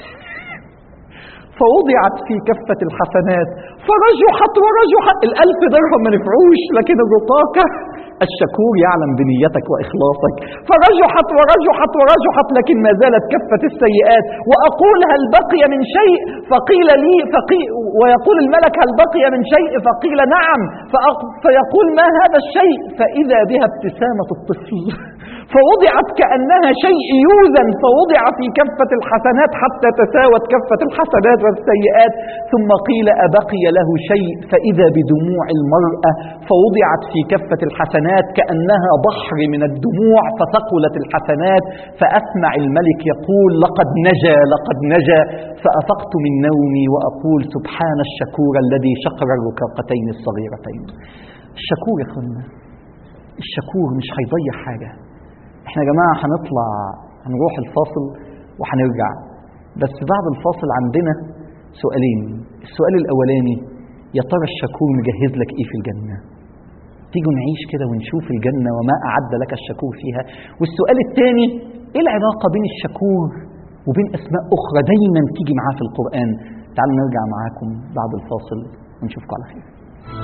فوضعت في كفة الحسنات فرجحت ورجحت. 1000 درهم ما نفعوش، لكن الرقاقة الشكور يعلم بنيتك وإخلاصك، فرجحت ورجحت ورجحت، لكن ما زالت كفة السيئات. وأقول: هل بقي من شيء؟ فقيل لي ويقول الملك: هل بقي من شيء؟ فقيل: نعم. فيقول: ما هذا الشيء؟ فإذا بها ابتسامة الطفل. فوضعت كأنها شيء يوزن، فوضع في كفة الحسنات حتى تساوت كفة الحسنات والسيئات، ثم قيل أبقي له شيء، فإذا بدموع المرأة فوضعت في كفة الحسنات كأنها بحر من الدموع، فثقلت الحسنات، فأسمع الملك يقول لقد نجا لقد نجا، فأفقت من نومي وأقول سبحان الشكور الذي شقر الركاقتين الصغيرتين. الشكور يا اخوانا، الشكور مش هيضيع حاجة. احنا يا جماعة هنروح الفاصل وهنرجع، بس بعد الفاصل عندنا سؤالين. السؤال الأولاني، يا ترى الشكور مجهز لك ايه في الجنة؟ تيجوا نعيش كده ونشوف الجنة وما أعد لك الشكور فيها. والسؤال الثاني، ايه العلاقة بين الشكور وبين أسماء أخرى دايما تيجي معاه في القرآن؟ تعالوا نرجع معاكم بعد الفاصل ونشوفكم على خير.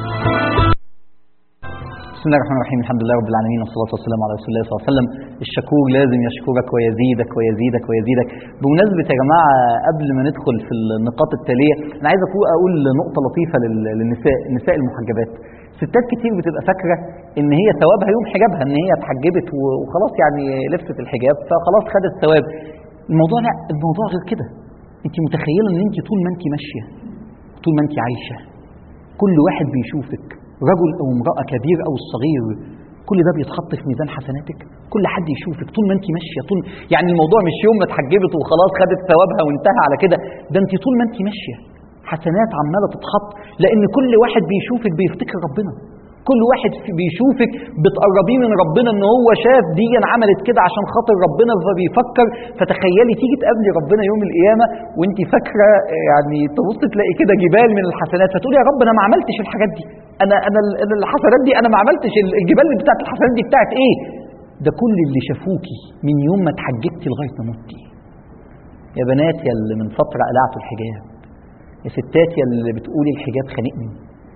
بسم الله الرحمن الرحيم، الحمد لله رب العالمين، والصلاة والسلام على رسول الله صلى الله عليه وسلم. الشكور لازم يشكرك ويزيدك ويزيدك ويزيدك. بمناسبة يا جماعة، قبل ما ندخل في النقاط التالية، أنا عايز أقول نقطة لطيفة للنساء المحجبات. ستات كتير بتبقى فاكرة إن هي ثوابها يوم حجابها، إن هي اتحجبت وخلاص يعني لبست الحجاب فخلاص خدت ثواب. الموضوع لا، الموضوع غير كده. أنت متخيلة إن أنت طول ما أنت ماشية، طول ما أنت عايشة، كل واحد بيشوفك، رجل أو امرأة، كبير أو الصغير، كل ده بيتحط في ميزان حسناتك. كل حد يشوفك طول ما انت ماشيه، يعني الموضوع مش يوم ما اتحجبت وخلاص خدت ثوابها وانتهى على كده، ده انت طول ما انت ماشيه حسنات عماله تتحط، لان كل واحد بيشوفك بيفتكر ربنا. كل واحد بيشوفك بتقربيه من ربنا، ان هو شاف دي عملت كده عشان خاطر ربنا فبيفكر. فتخيلي تيجي تقابلي ربنا يوم القيامه وانت فاكره، يعني تبص تلاقي كده جبال من الحسنات، فتقولي يا رب انا ما عملتش الحاجات دي، انا الحسنات دي انا ما عملتش، الجبال بتاعت الحسنات دي بتاعت ايه؟ ده كل اللي شافوكي من يوم ما اتحجبتي لغايه ما متي. يا بنات يا اللي من فتره قلعتوا الحجاب، يا ستات يا اللي بتقولي الحجاب خانقني،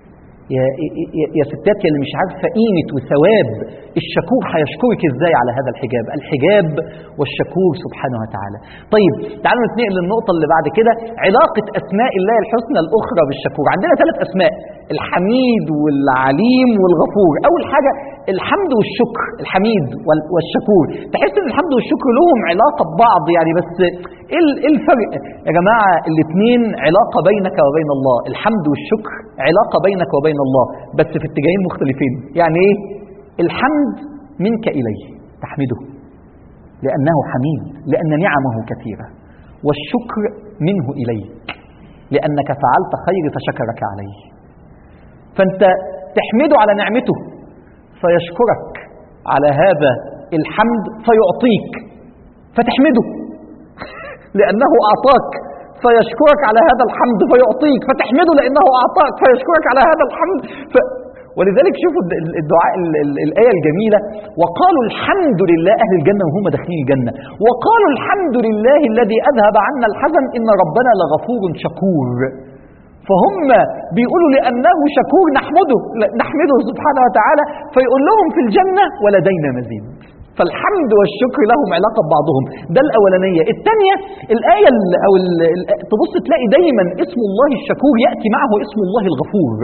يا ستات يا اللي مش عارفه قيمه وثواب الشكور هيشكرك ازاي على هذا الحجاب. الحجاب والشكور سبحانه وتعالى. طيب تعالوا نتنقل للنقطه اللي بعد كده، علاقه اسماء الله الحسنى الاخرى بالشكور. عندنا 3 اسماء، الحميد والعليم والغفور. اول حاجه الحمد والشكر، الحميد والشكور، تحس ان الحمد والشكر لهم علاقه ببعض يعني، بس ايه الفرق يا جماعه؟ الاثنين علاقه بينك وبين الله. الحمد والشكر علاقه بينك وبين الله، بس في اتجاهين مختلفين. يعني ايه؟ الحمد منك اليه، تحمده لانه حميد لان نعمه كثيره، والشكر منه اليك لانك فعلت خير فشكرك عليه. فانت تحمده على نعمته فيشكرك على هذا الحمد فيعطيك، فتحمده لأنه أعطاك فيشكرك على هذا الحمد فيعطيك، فتحمده لأنه أعطاك فيشكرك على هذا الحمد ولذلك شوفوا الدعاء، الآية الجميلة، وقالوا الحمد لله، أهل الجنة وهم داخلين الجنة، وقالوا الحمد لله الذي أذهب عنا الحزن إن ربنا لغفور شكور. فهم بيقولوا لأنه شكور نحمده سبحانه وتعالى، فيقول لهم في الجنة ولدينا مزيد. فالحمد والشكر لهم علاقة ببعضهم. ده الأولانية. الثانية الآية تبص تلاقي دايما اسم الله الشكور يأتي معه اسم الله الغفور.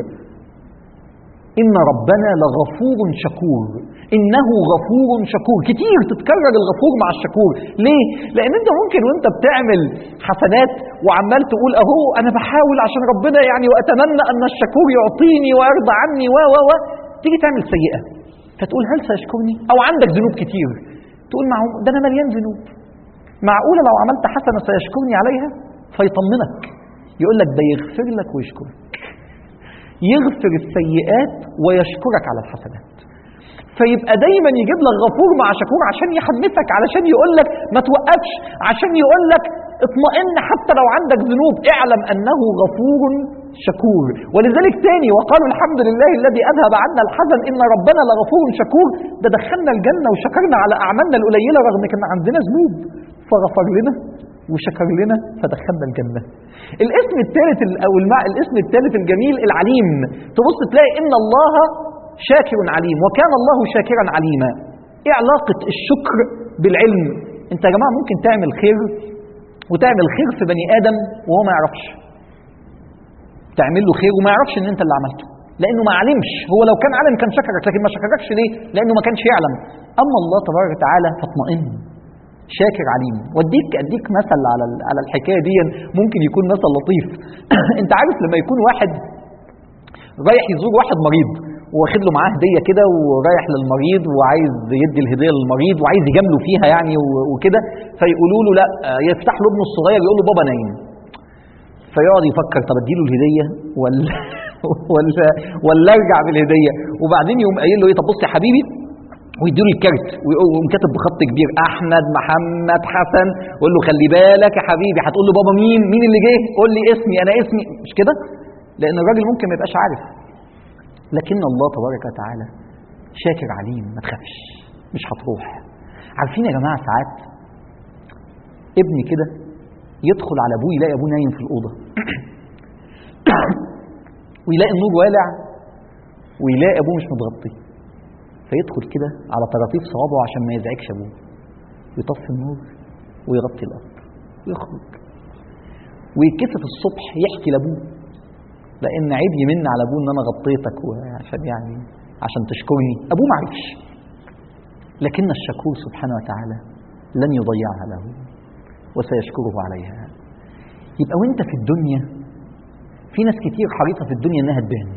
إن ربنا لغفور شكور، إنه غفور شكور. كتير تتكرر الغفور مع الشكور. ليه؟ لأن أنت ممكن وأنت بتعمل حسنات وعمال تقول أهو أنا بحاول عشان ربنا يعني، وأتمنى أن الشكور يعطيني ويرضى عني تيجي تعمل سيئة فتقول هل سيشكرني؟ أو عندك ذنوب كتير تقول ده أنا مليان ذنوب، معقولة لو عملت حسنة سيشكرني عليها؟ فيطمنك، يقول لك ده يغفر لك ويشكرك، يغفر السيئات ويشكرك على الحسنات. فيبقى دايما يجيب لك غفور مع شكور عشان يحمسك، علشان يقول لك ما توقفش، عشان يقول لك اطمئن حتى لو عندك ذنوب، اعلم أنه غفور شكور. ولذلك تاني وقالوا الحمد لله الذي أذهب عنا الحزن إن ربنا لغفور شكور. ده دخلنا الجنة وشكرنا على أعمالنا القليلة رغم كان عندنا ذنوب، فغفر لنا وشكر لنا فدخلنا الجنة. الاسم الثالث أو الاسم الثالث الجميل العليم. تبص تلاقي إن الله شاكر عليم، وكان الله شاكرا عليما. إيه علاقة الشكر بالعلم؟ أنت يا جماعة ممكن تعمل خير وتعمل خير في بني آدم وهو ما يعرفش، تعمل له خير وما يعرفش ان انت اللي عملته، لانه ما علمش. هو لو كان علم كان شكرك، لكن ما شكركش ليه؟ لانه ما كانش يعلم. اما الله تبارك وتعالى فاطمئن، شاكر عليم. اديك مثل على الحكايه دي، ممكن يكون مثل لطيف. انت عارف لما يكون واحد رايح يزور واحد مريض واخد له معاه هديه كده، ورايح للمريض وعايز يدي الهديه للمريض وعايز يجامله فيها يعني وكده، فيقولوا له لا، يفتح له ابنه الصغير يقول له بابا نايم، فيقعد يفكر طب اديله الهديه ولا ارجع بالهديه، وبعدين يقوم قايل له ايه، طب بص يا حبيبي، ويديله الكارت ويقوم كاتب بخط كبير احمد محمد حسن، ويقول له خلي بالك يا حبيبي، هتقول له بابا مين اللي جه، قول لي اسمي، انا اسمي، مش كده؟ لان الراجل ممكن ما يبقاش عارف. لكن الله تبارك وتعالى شاكر عليم، ما تخافش مش هتروح. عارفين يا جماعه ساعات ابني كده يدخل على ابوه يلاقي ابوه نايم في الاوضه ويلاقي النور والع ويلاقي ابوه مش متغطي، فيدخل كده على طراطيف صوابعه عشان ما يزعجش ابوه، يطفي النور ويغطي الارض ويخرج، ويتكسف الصبح يحكي لابوه، لان عيب يمن على ابوه ان انا غطيتك عشان يعني عشان تشكرني. ابوه ما عرفش، لكن الشكور سبحانه وتعالى لن يضيعها له وسيشكره عليها. يبقى وانت في الدنيا، في ناس كتير حريصه في الدنيا انها تبان،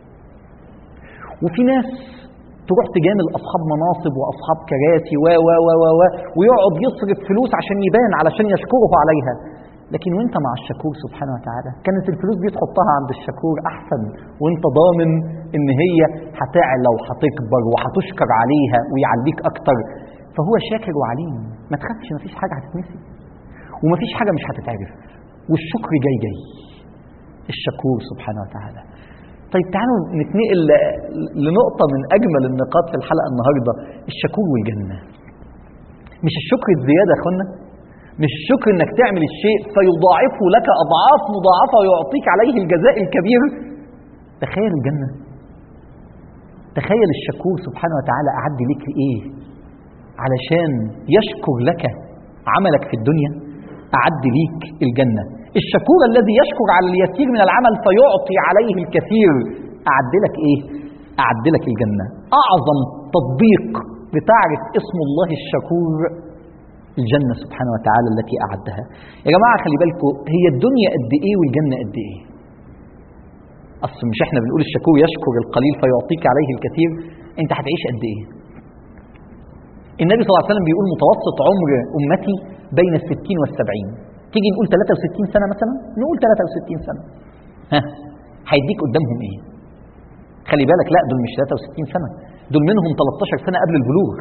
وفي ناس تروح تجامل اصحاب مناصب واصحاب كراسي ويقعد يصرف فلوس عشان يبان، علشان يشكره عليها. لكن وانت مع الشكور سبحانه وتعالى، كانت الفلوس دي تحطها عند الشكور احسن، وانت ضامن ان هي هتعلى وهتكبر وهتشكر عليها ويعليك اكتر. فهو شاكر وعليم، ما تخافش، ما فيش حاجه هتتنسي وما فيش حاجه مش هتتعرف، والشكر جاي الشكور سبحانه وتعالى. طيب تعالوا نتنقل لنقطه من اجمل النقاط في الحلقه النهارده، الشكور والجنه. مش الشكر الزياده يا اخوانا، مش الشكر انك تعمل الشيء فيضاعفه لك اضعاف مضاعفه ويعطيك عليه الجزاء الكبير. تخيل الجنه، تخيل الشكور سبحانه وتعالى اعد لك ايه علشان يشكر لك عملك في الدنيا. اعد ليك الجنه. الشكور الذي يشكر على اليسير من العمل فيعطي عليه الكثير، اعد لك ايه؟ اعد لك الجنه. اعظم تطبيق بتعرف اسم الله الشكور الجنة سبحانه وتعالى التي أعدها. يا جماعة خلي بالكم، هي الدنيا قد إيه والجنة قد إيه؟ أصل مش إحنا بنقول الشكور يشكر القليل فيعطيك عليه الكثير، أنت هتعيش قد إيه؟ النبي صلى الله عليه وسلم بيقول متوسط عمر أمتي بين 60 و70. تيجي نقول 63 سنة مثلا، نقول 63 سنة، ها هيديك قدامهم إيه؟ خلي بالك، لا دول مش 63 سنة، دول منهم 13 سنة قبل البلوغ،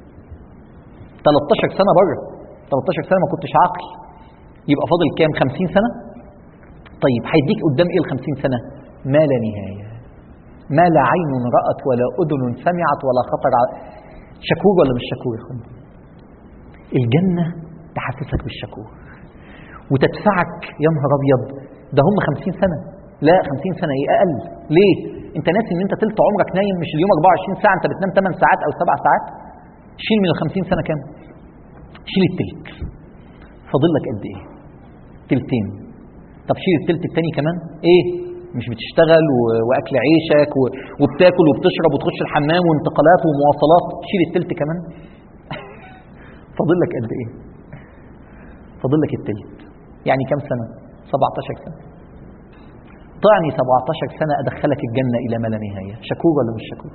13 سنة بره، 13 سنة ما كنتش عاقل، يبقى فاضل كام؟ 50 سنة. طيب هيديك قدام ايه ال50 سنة؟ ما لا نهاية، ما لا عين رأت ولا أذن سمعت ولا خطر شكور ولا مش شكور يا اخوان؟ الجنة تحسسك بالشكور وتدفعك، يا نهار ابيض ده هم 50 سنة، لا 50 سنة ايه اقل. ليه؟ انت ناسي ان انت تلت عمرك نايم، مش اليوم 24 ساعة، انت بتنام 8 ساعات او 7 ساعات. شيل من ال50 سنة كام؟ شيل التلت، فاضل لك قد ايه؟ تلتين. طب شيل التلت التاني كمان، ايه؟ مش بتشتغل واكل عيشك وبتاكل وبتشرب وتخش الحمام وانتقالات ومواصلات، شيل التلت كمان فاضل لك قد ايه؟ فاضل لك التلت، يعني كام سنة؟ 17 سنة. طعني 17 سنة ادخلك الجنة الى ما لا نهاية. شكور ولا مش شكور؟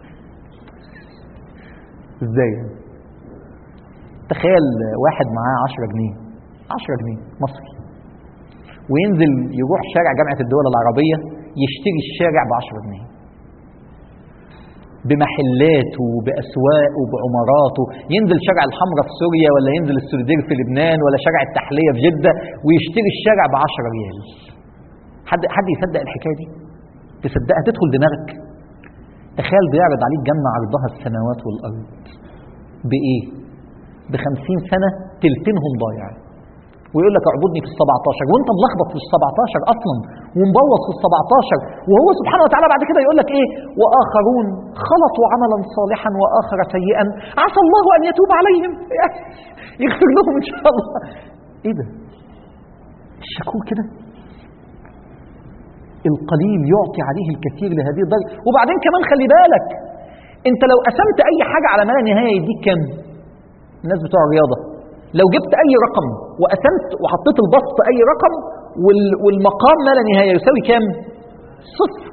ازاي؟ تخيل واحد معاه 10 جنيه، 10 جنيه مصري، وينزل يروح شارع جامعة الدول العربية يشتري الشارع ب10 جنيه، بمحلاته وبأسواقه وبعماراته. ينزل شارع الحمراء في سوريا، ولا ينزل السوليدير في لبنان، ولا شارع التحلية في جدة، ويشتري الشارع ب10 ريال. حد يصدق الحكاية دي؟ تصدقها؟ تدخل دماغك؟ تخيل بيعرض عليك جنة عرضها السماوات والأرض بإيه؟ ب50 سنة تلتينهم ضايع، ويقول لك اعبدني في ال17، وانت ملخبط في ال17 اصلا ومبوظ في ال17، وهو سبحانه وتعالى بعد كده يقول لك ايه؟ واخرون خلطوا عملا صالحا واخر سيئا عسى الله ان يتوب عليهم يغفر لهم ان شاء الله. ايه ده؟ الشكور كده القليل يعطي عليه الكثير لهذه الدرجة. وبعدين كمان خلي بالك، انت لو قسمت اي حاجة على ما لا نهاية يديك كام؟ الناس بتوع الرياضة لو جبت اي رقم وقسمت وحطيت البسط اي رقم والمقام ما لا نهاية يساوي كام؟ صفر.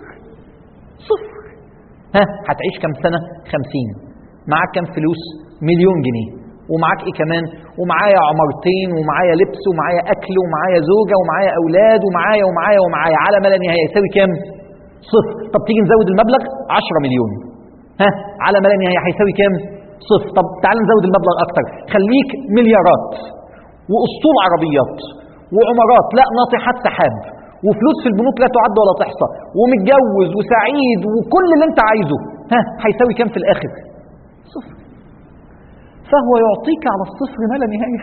هتعيش كم سنة؟ 50. معاك كم فلوس؟ 1,000,000 جنيه. ومعاك ايه كمان؟ ومعايا عمارتين ومعايا لبس ومعايا اكل ومعايا زوجة ومعايا اولاد ومعايا على ما لا نهاية يساوي كام؟ صفر. طب تيجي نزود المبلغ 10 مليون. على ما لا نهاية هيساوي كام؟ صفر. طب تعال نزود المبلغ اكتر، خليك مليارات واسطول عربيات وعمارات لا ناطحات سحاب وفلوس في البنوك لا تعد ولا تحصى ومتجوز وسعيد وكل اللي انت عايزه، هيساوي كام في الاخر؟ صفر. فهو يعطيك على الصفر ما لا نهاية.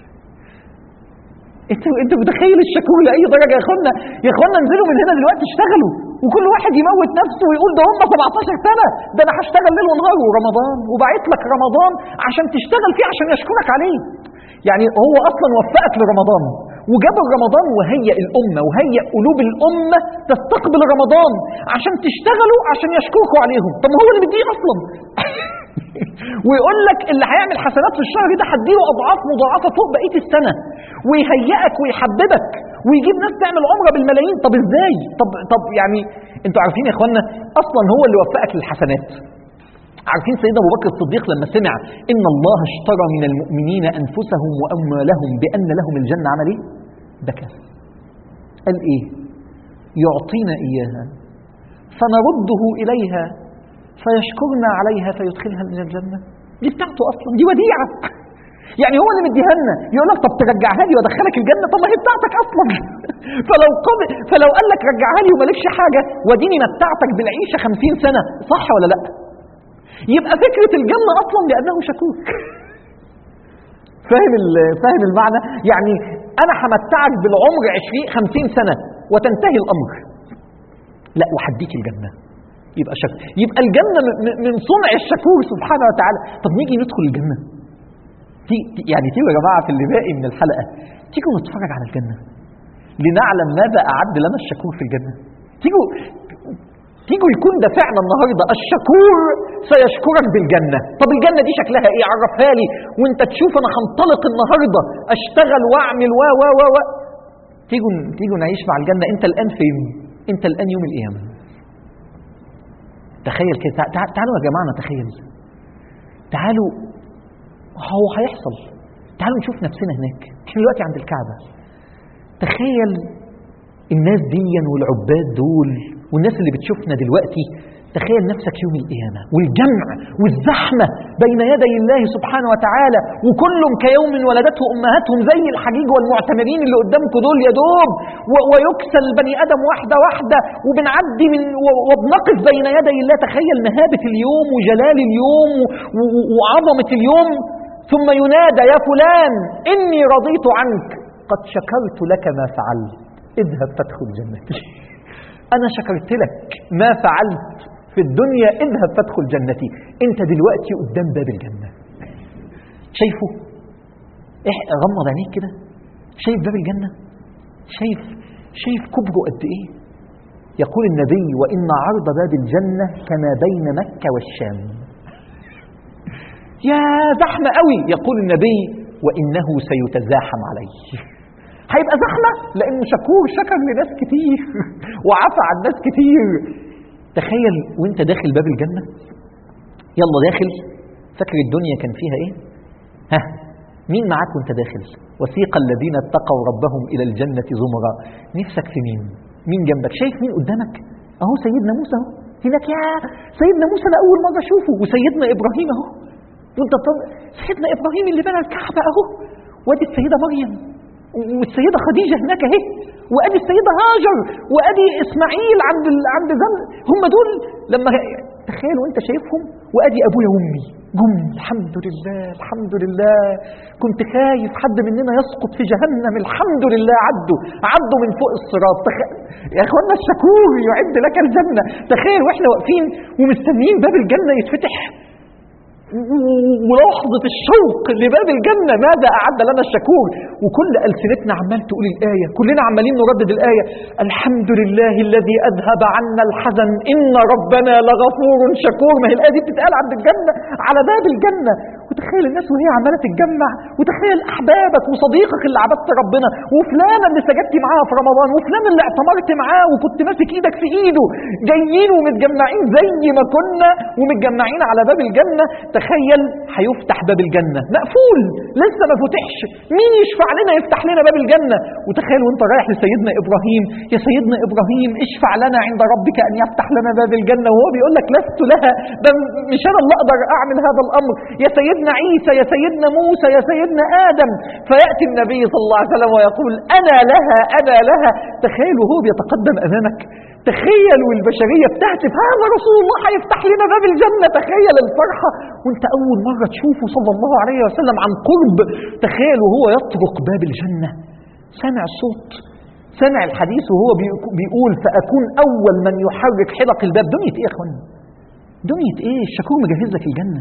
انت متخيل الشكور لاي درجة يا اخوانا انزلوا من هنا دلوقتي اشتغلوا، وكل واحد يموت نفسه ويقول ده هم 17 سنة، ده انا هشتغل ليل ونهار ورمضان وبعت لك رمضان عشان تشتغل فيه عشان يشكرك عليه. يعني هو اصلا وفقك لرمضان وجاب رمضان وهيئ الامه وهيئ قلوب الامه تستقبل رمضان عشان تشتغلوا عشان يشكركوا عليهم. طب ما هو اللي مديه اصلا. ويقول لك اللي هيعمل حسنات في الشهر ده هديله اضعاف مضاعفه فوق بقيه السنه، ويهيئك ويحببك ويجيب ناس تعمل عمره بالملايين. طب ازاي؟ طب يعني انتوا عارفين يا اخوانا اصلا هو اللي وفقك للحسنات. عارفين سيدنا ابو بكر الصديق لما سمع ان الله اشترى من المؤمنين انفسهم واموالهم بان لهم الجنه عمل ايه؟ بكى. قال ايه؟ يعطينا اياها فنرده اليها فيشكرنا عليها فيدخلها من الجنه. دي بتاعته اصلا، دي وديعه. يعني هو اللي مديها لنا، يقول لك طب ترجعها لي وادخلك الجنه، طب ما هي بتاعتك اصلا. فلو قال لك رجعها لي ومالكش حاجه وديني متعتك بالعيشه 50 سنه، صح ولا لا؟ يبقى فكره الجنه اصلا لانه شكور. فاهم المعنى؟ يعني انا همتعك بالعمر 50 سنه وتنتهي الامر، لا وحديك الجنه. يبقى الجنه من صنع الشكور سبحانه وتعالى. طب نيجي ندخل الجنه، يعني تيجوا يا جماعه في اللي باقي من الحلقه تيجوا نتفرج على الجنه لنعلم ماذا اعد لنا الشكور في الجنه. تيجوا يكون دافعنا النهارده الشكور سيشكرك بالجنه. طب الجنه دي شكلها ايه؟ عرفها لي وانت تشوف انا هنطلق النهارده اشتغل واعمل و تيجوا نعيش مع الجنه. انت الان فين؟ انت الان يوم القيامه. تخيل كده، تعالوا يا جماعه نتخيل، تعالوا هو هيحصل، تعالوا نشوف نفسنا هناك. احنا دلوقتي عند الكعبه، تخيل الناس دي والعباد دول والناس اللي بتشوفنا دلوقتي، تخيل نفسك يوم القيامة والجمع والزحمة بين يدي الله سبحانه وتعالى، وكلهم كيوم ولدته أمهاتهم زي الحجيج والمعتمرين اللي قدامكم دول يا دوب، ويكسل البني آدم واحدة واحدة وبنعدي وبنقف بين يدي الله. تخيل مهابة اليوم وجلال اليوم وعظمة اليوم. ثم ينادى يا فلان إني رضيت عنك قد شكرت لك ما فعلت اذهب فادخل جنتي. أنا شكرت لك ما فعلت في الدنيا، اذهب فادخل جنتي. أنت دلوقتي قدام باب الجنة، شايفه؟ غمض عينيك كده، شايف باب الجنة؟ شايف كبره قد إيه؟ يقول النبي وإن عرض باب الجنة كما بين مكة والشام. يا زحمة قوي. يقول النبي وإنه سيتزاحم عليه. هيبقى زحمة لأنه شكور، شكر لناس كتير وعفى عن ناس كتير. تخيل وانت داخل باب الجنة، يلا داخل، فاكر الدنيا كان فيها ايه؟ مين معاك وانت داخل؟ وسيق الذين اتقوا ربهم إلى الجنة زمرا. نفسك في مين جنبك؟ شايف مين قدامك؟ اهو سيدنا موسى اهو هناك. يا سيدنا موسى ده أول مرة أشوفه. وسيدنا إبراهيم اهو، وانت سيدنا إبراهيم اللي بنى الكعبة اهو، وادي السيدة مريم والسيدة خديجة هناك اهي، وادي السيدة هاجر، وادي اسماعيل عند زمن. هم دول لما تخيل وانت شايفهم. وادي ابويا وامي الحمد لله كنت خايف حد مننا يسقط في جهنم، الحمد لله عدوا من فوق الصراط. يا اخوانا الشكور يعد لك الجنة. تخيل واحنا واقفين ومستنيين باب الجنة يتفتح، ولحظة الشوق لباب الجنة، ماذا أعد لنا الشكور. وكل ألسنتنا عمال تقول الآية، كلنا عمالين نردد الآية، الحمد لله الذي أذهب عنا الحزن إن ربنا لغفور شكور. ما هي الآية دي بتتقال عند الجنة على باب الجنة. وتخيل الناس وهي عمالة تتجمع، وتخيل أحبابك وصديقك اللي عبدت ربنا، وفلان اللي سجدت معاه في رمضان، وفلان اللي اعتمرت معاه وكنت ماسك ايدك في ايده، جايين ومتجمعين زي ما كنا ومتجمعين على باب الجنة. تخيل هيفتح باب الجنة مقفول لسه ما فتحش، مين يشفع لنا يفتح لنا باب الجنة؟ وتخيل وانت رايح لسيدنا إبراهيم، يا سيدنا إبراهيم اشفع لنا عند ربك أن يفتح لنا باب الجنة، وهو بيقول لك لست لها، ده مش أنا اللي أقدر أعمل هذا الأمر. يا سيدنا عيسى، يا سيدنا موسى، يا سيدنا آدم. فيأتي النبي صلى الله عليه وسلم ويقول أنا لها أنا لها. تخيل وهو بيتقدم أمامك، تخيل والبشرية بتهتف هذا رسول الله هيفتح لنا باب الجنة. تخيل الفرحة وانت أول مرة تشوفه صلى الله عليه وسلم عن قرب. تخيل وهو يطرق باب الجنة، سامع الصوت، سامع الحديث وهو بيقول فأكون أول من يحرك حلق الباب. دنيا إيه يا أخوان؟ دنيا إيه؟ الشكور مجهز لك الجنة.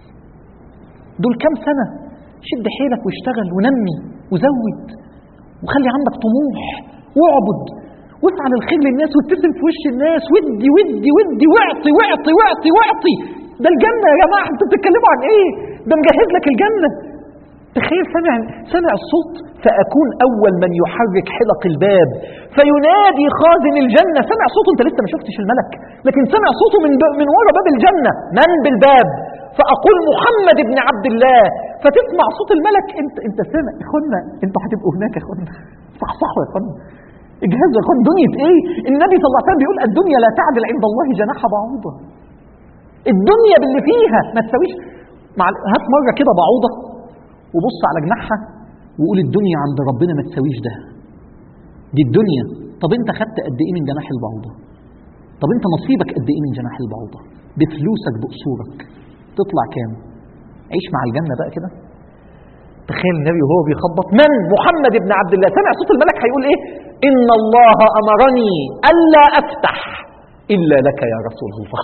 دول كام سنة؟ شد حيلك واشتغل ونمي وزود وخلي عندك طموح واعبد وافعل الخير للناس وابتسم في وش الناس، ودي ودي ودي واعطي واعطي واعطي واعطي. ده الجنة يا جماعة، انتوا بتتكلموا عن ايه؟ ده مجهز لك الجنة. تخيل سمع الصوت فأكون أول من يحرك حلق الباب فينادي خازن الجنة. سمع صوته، انت لسه ما شفتش الملك، لكن سمع صوته من ورا باب الجنة، من بالباب؟ فأقول محمد بن عبد الله. فتسمع صوت الملك، انت سامع. اخوانا انتوا هتبقوا هناك يا اخوانا، صح يا اخوانا، اجهزوا يا اخوانا. دنيا ايه؟ النبي صلى الله عليه وسلم بيقول الدنيا لا تعدل عند الله جناح بعوضة. الدنيا باللي فيها ما تساويش. هات مرة كده بعوضة وبص على جناحها وقول الدنيا عند ربنا ما تساويش ده. دي الدنيا. طب انت خدت قد ايه من جناح البعوضة؟ طب انت نصيبك قد ايه من جناح البعوضة؟ بفلوسك بقصورك تطلع كام؟ عيش مع الجنة بقى كده. تخيل النبي وهو بيخبط، من؟ محمد بن عبد الله. سمع صوت الملك هيقول ايه؟ ان الله امرني الا افتح الا لك يا رسول الله.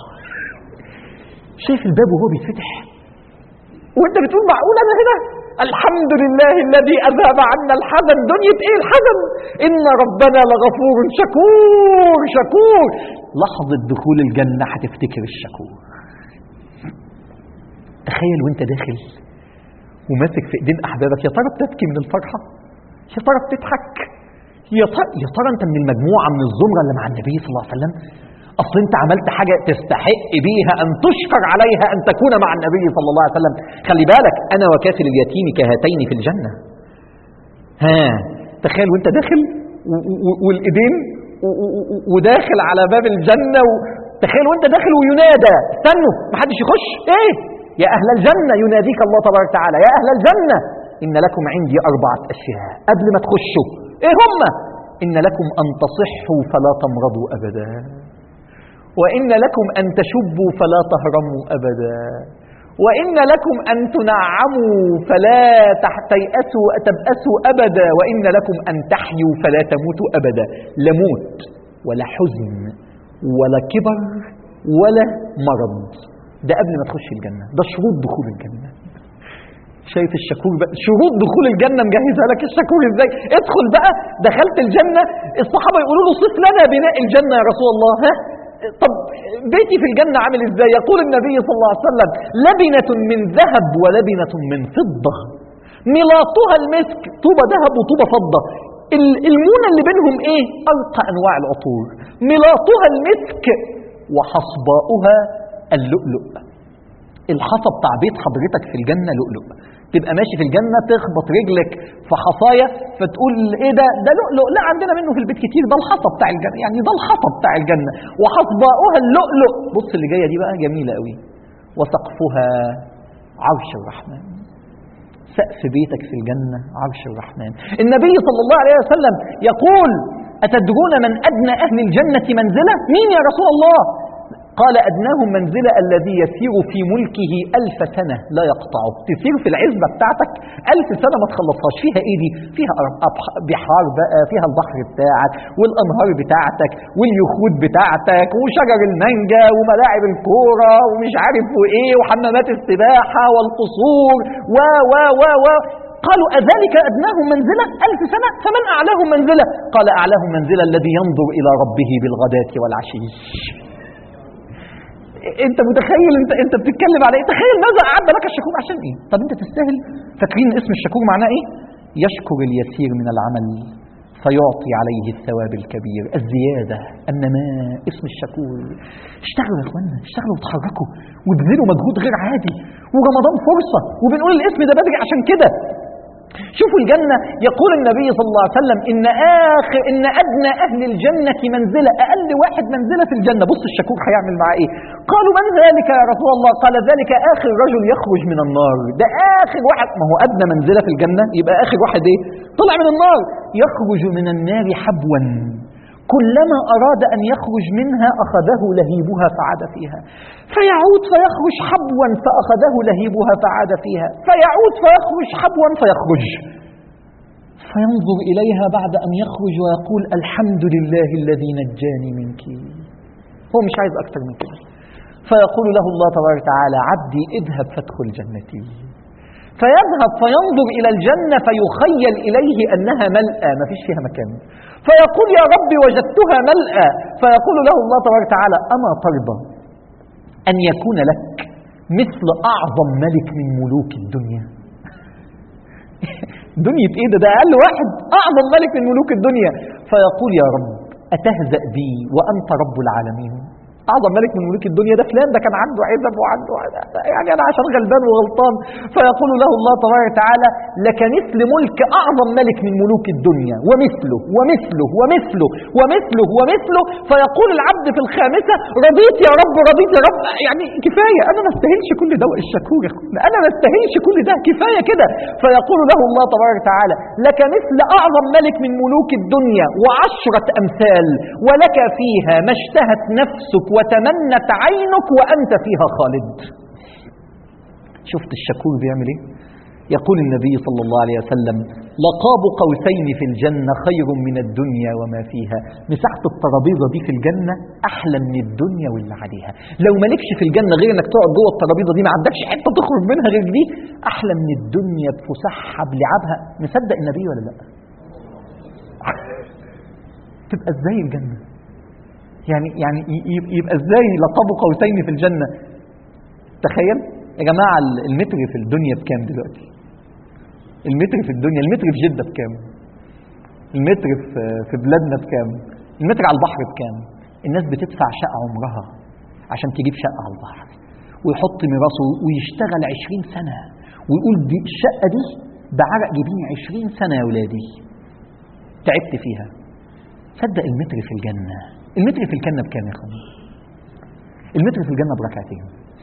شايف الباب وهو بيتفتح وانت بتقول معقول انا هنا؟ الحمد لله الذي اذهب عنا الحزن. دنيا ايه الحزن؟ ان ربنا لغفور شكور شكور. لحظة دخول الجنة هتفتكر الشكور. تخيل وانت داخل وماسك في ايدين احبابك، يا ترى بتبكي من الفرحة؟ يا ترى بتضحك؟ يا ترى انت من المجموعة من الزمرة اللي مع النبي صلى الله عليه وسلم؟ اصل انت عملت حاجة تستحق بيها ان تشكر عليها ان تكون مع النبي صلى الله عليه وسلم. خلي بالك انا وكافل اليتيم كهاتين في الجنة. تخيل وانت داخل والايدين وداخل على باب الجنة. تخيل وانت داخل وينادى، استنوا محدش يخش، ايه يا اهل الجنة؟ يناديك الله تبارك وتعالى، يا اهل الجنة ان لكم عندي 4 اشياء قبل ما تخشوا. ايه هم؟ ان لكم ان تصحوا فلا تمرضوا ابدا، وإن لكم أن تشبوا فلا تهرموا أبدا، وإن لكم أن تنعموا فلا تبأسوا أبدا، وإن لكم أن تحيوا فلا تموتوا أبدا. لا موت ولا حزن ولا كبر ولا مرض. ده قبل ما تخش الجنة، ده شروط دخول الجنة. شايف الشكور بقى؟ شروط دخول الجنة مجهزها لك الشكور ازاي. ادخل بقى، دخلت الجنة، الصحابة يقولوا له صف لنا بناء الجنة يا رسول الله. طب بيتي في الجنة عامل ازاي؟ يقول النبي صلى الله عليه وسلم لبنة من ذهب ولبنة من فضة ملاطها المسك. طوبة ذهب وطوبة فضة. المونة اللي بينهم ايه؟ أرقى أنواع العطور. ملاطها المسك وحصباؤها اللؤلؤ. الحصى بتاع بيت حضرتك في الجنة لؤلؤ. تبقى ماشي في الجنة تخبط رجلك في حصاية فتقول ايه ده لؤلؤ. لا عندنا منه في البيت كتير، ده الحصى بتاع الجنة، يعني ده الحصى بتاع الجنة. وحصباؤها اللؤلؤ. بص اللي جاية دي بقى جميلة قوي. وسقفها عرش الرحمن. سقف بيتك في الجنة عرش الرحمن. النبي صلى الله عليه وسلم يقول أتدرون من أدنى أهل الجنة منزلة؟ مين يا رسول الله؟ قال أدناهم منزلة الذي يسير في ملكه 1000 سنة لا يقطعه. تسير في العزبة بتاعتك 1000 سنة ما تخلصهاش. فيها ايه دي؟ فيها بحار بقى، فيها البحر بتاعك والأنهار بتاعتك واليخوت بتاعتك وشجر المانجا وملاعب الكورة ومش عارف وايه وحمامات السباحة والقصور و و و و قالوا أذلك أدناهم منزلة 1000 سنة فمن أعلاهم منزلة؟ قال أعلاهم منزلة الذي ينظر إلى ربه بالغداة والعشي. انت متخيل انت بتتكلم على ايه؟ تخيل ماذا اعد لك الشكور عشان ايه؟ طب انت تستاهل؟ فاكرين اسم الشكور معناه ايه؟ يشكر اليسير من العمل فيعطي عليه الثواب الكبير، الزيادة، النماء. اسم الشكور. اشتغلوا يا اخوانا، اشتغلوا وتحركوا وابذلوا مجهود غير عادي، ورمضان فرصة، وبنقول الاسم ده بدري عشان كده. شوفوا الجنة، يقول النبي صلى الله عليه وسلم إن أدنى أهل الجنة منزلة، أقل واحد منزلة في الجنة. بص الشكور هيعمل معاه إيه؟ قالوا من ذلك يا رسول الله؟ قال ذلك آخر رجل يخرج من النار. ده آخر واحد، ما هو أدنى منزلة في الجنة يبقى آخر واحد إيه؟ طلع من النار. يخرج من النار حبوا كلما أراد أن يخرج منها أخذه لهيبها فعاد فيها، فيعود فيخرج حبوا فأخذه لهيبها فعاد فيها، فيعود فيخرج حبوا فيخرج، فينظر إليها بعد أن يخرج ويقول الحمد لله الذي نجاني منك. هو مش عايز أكثر من كده. فيقول له الله تبارك وتعالى عبدي اذهب فادخل جنتي. فيذهب فينظر إلى الجنة فيخيل إليه أنها ملأى ما فيش فيها مكان، فيقول يا رب وجدتها ملأى. فيقول له الله تبارك وتعالى أما ترضى أن يكون لك مثل أعظم ملك من ملوك الدنيا؟ دنيا إيه ده أقل واحد، أعظم ملك من ملوك الدنيا. فيقول يا رب أتهزأ بي وأنت رب العالمين؟ أعظم ملك من ملوك الدنيا ده فلان، ده كان عنده عزب وعنده يعني أنا عشان غلبان وغلطان. فيقول له الله تبارك وتعالى لك مثل ملك أعظم ملك من ملوك الدنيا ومثله ومثله ومثله ومثله ومثله. فيقول العبد في الخامسة رضيت يا رب رضيت يا رب، يعني كفاية، أنا ما استاهلش كل ده. الشكور يا أخوان، أنا ما استاهلش كل ده، كفاية كده. فيقول له الله تبارك وتعالى لك مثل أعظم ملك من ملوك الدنيا و10 أمثال، ولك فيها ما اشتهت نفسك وتمنت عينك وأنت فيها خالد. شفت الشكور بيعمل ايه؟ يقول النبي صلى الله عليه وسلم لقاب قوسين في الجنة خير من الدنيا وما فيها. مساحة الترابيزة دي في الجنة أحلى من الدنيا واللي عليها. لو مالكش في الجنة غير انك تقعد جوه الترابيزة دي، ما عندكش حتة تخرج منها غير دي، أحلى من الدنيا بفسحها بلعبها. مصدق النبي ولا لا؟ تبقى ازاي الجنة؟ يعني يبقى ازاي لقب قوسين في الجنة؟ تخيل يا جماعة المتر في الدنيا بكام دلوقتي؟ المتر في الدنيا، المتر في جدة بكام؟ المتر في بلادنا بكام؟ المتر على البحر بكام؟ الناس بتدفع شقة عمرها عشان تجيب شقة على البحر، ويحط ميراثه ويشتغل 20 سنة ويقول دي الشقة دي بعرق جبيني 20 سنة يا ولادي تعبت فيها. صدق المتر في الجنة. المتر في الجنة بكام يا اخوان؟ المتر في الجنة بركعتين.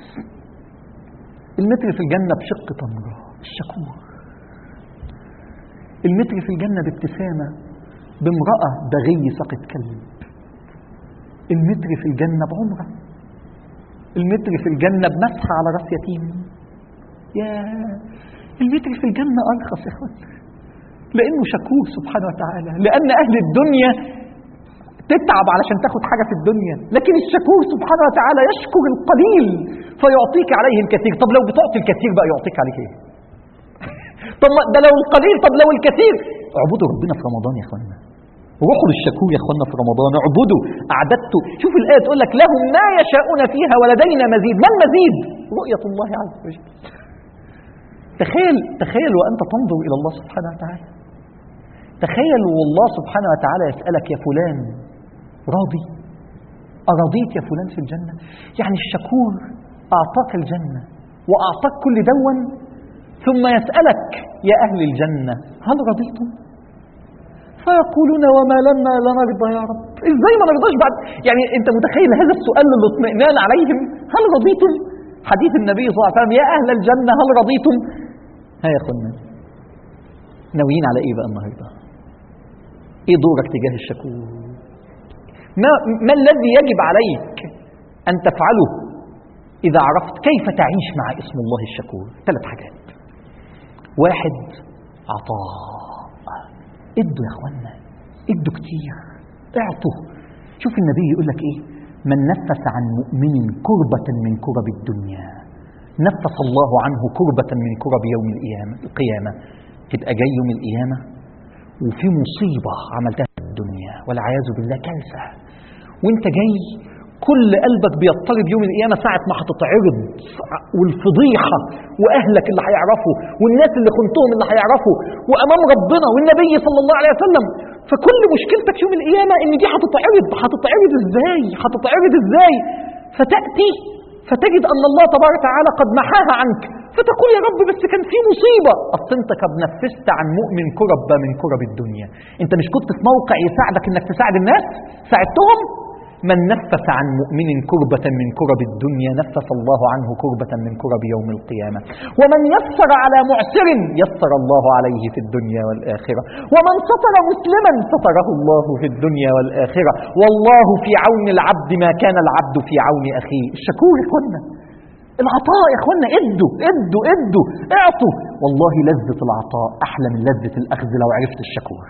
المتر في الجنة بشق تمرة الشكور. المتر في الجنة بابتسامة بامرأة بغي سقط كلب. المتر في الجنة بعمرة. المتر في الجنة بمسح على راس يتيم. يا المتر في الجنة أرخص يا اخوان، لأنه شكور سبحانه وتعالى. لأن أهل الدنيا تتعب علشان تاخد حاجة في الدنيا، لكن الشكور سبحانه وتعالى يشكر القليل فيعطيك عليه الكثير. طب لو بتعطي الكثير بقى يعطيك عليك ايه؟ طب ده لو القليل، طب لو الكثير. اعبدوا ربنا في رمضان يا اخوانا، روحوا للشكور يا اخوانا في رمضان، اعبدوا. أعددت، شوف الآية تقول لك لهم ما يشاءون فيها ولدينا مزيد. ما المزيد؟ رؤية الله عز وجل. تخيل وأنت تنظر إلى الله سبحانه وتعالى. تخيل والله سبحانه وتعالى يسألك يا فلان راضي؟ أرضيت يا فلان في الجنة؟ يعني الشكور أعطاك الجنة وأعطاك كل دون، ثم يسألك يا أهل الجنة هل رضيتم؟ فيقولون وما لنا لا نرضى يا رب. إزاي ما نرضاش بعد؟ يعني أنت متخيل هذا السؤال للاطمئنان عليهم؟ هل رضيتم؟ حديث النبي صلى الله عليه وسلم يا أهل الجنة هل رضيتم؟ ها يا أخوانا ناويين على إيه بقى النهاردة؟ إيه دورك تجاه الشكور؟ ما الذي يجب عليك أن تفعله إذا عرفت كيف تعيش مع اسم الله الشكور. 3 حاجات. 1 عطاء. ادوا يا اخوانا، ادوا كتير، اعطوا. شوف النبي يقول لك ايه؟ من نفس عن مؤمن كربة من كرب الدنيا نفس الله عنه كربة من كرب يوم القيامة. تبقى جاي يوم القيامة وفي مصيبة عملتها في الدنيا والعياذ بالله، كارثة، وانت جاي كل قلبك بيضطرب يوم القيامة ساعة ما هتتعرض، والفضيحة وأهلك اللي هيعرفوا والناس اللي خنتهم اللي هيعرفوا وأمام ربنا والنبي صلى الله عليه وسلم. فكل مشكلتك يوم القيامة إن دي هتتعرض إزاي؟ فتأتي فتجد أن الله تبارك وتعالى قد محاها عنك، فتقول يا رب بس كان في مصيبة. أصل أنت قد نفست عن مؤمن كرب من كرب الدنيا. أنت مش كنت في موقع يساعدك إنك تساعد الناس؟ ساعدتهم. من نفس عن مؤمن كربة من كرب الدنيا نفس الله عنه كربة من كرب يوم القيامة. ومن يسر على معسر يسر الله عليه في الدنيا والآخرة. ومن ستر مسلما ستره الله في الدنيا والآخرة. والله في عون العبد ما كان العبد في عون أخيه. الشكور يا اخوانا، العطاء يا اخوانا، ادوا اعطوا. والله لذة العطاء أحلى من لذة الأخذ لو عرفت الشكور.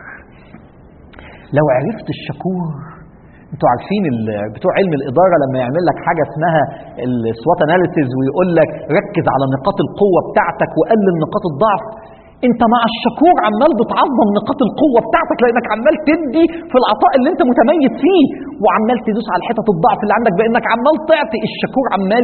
لو عرفت الشكور، انتوا عارفين بتوع علم الإدارة لما يعمل لك حاجة اسمها السوات اناليسيز ويقول لك ركز على نقاط القوة بتاعتك وقلل نقاط الضعف، انت مع الشكور عمال بتعظم نقاط القوة بتاعتك لانك عمال تدي في العطاء اللي انت متميز فيه، وعمال تدوس على حتة الضعف اللي عندك بانك عمال تعطي. الشكور عمال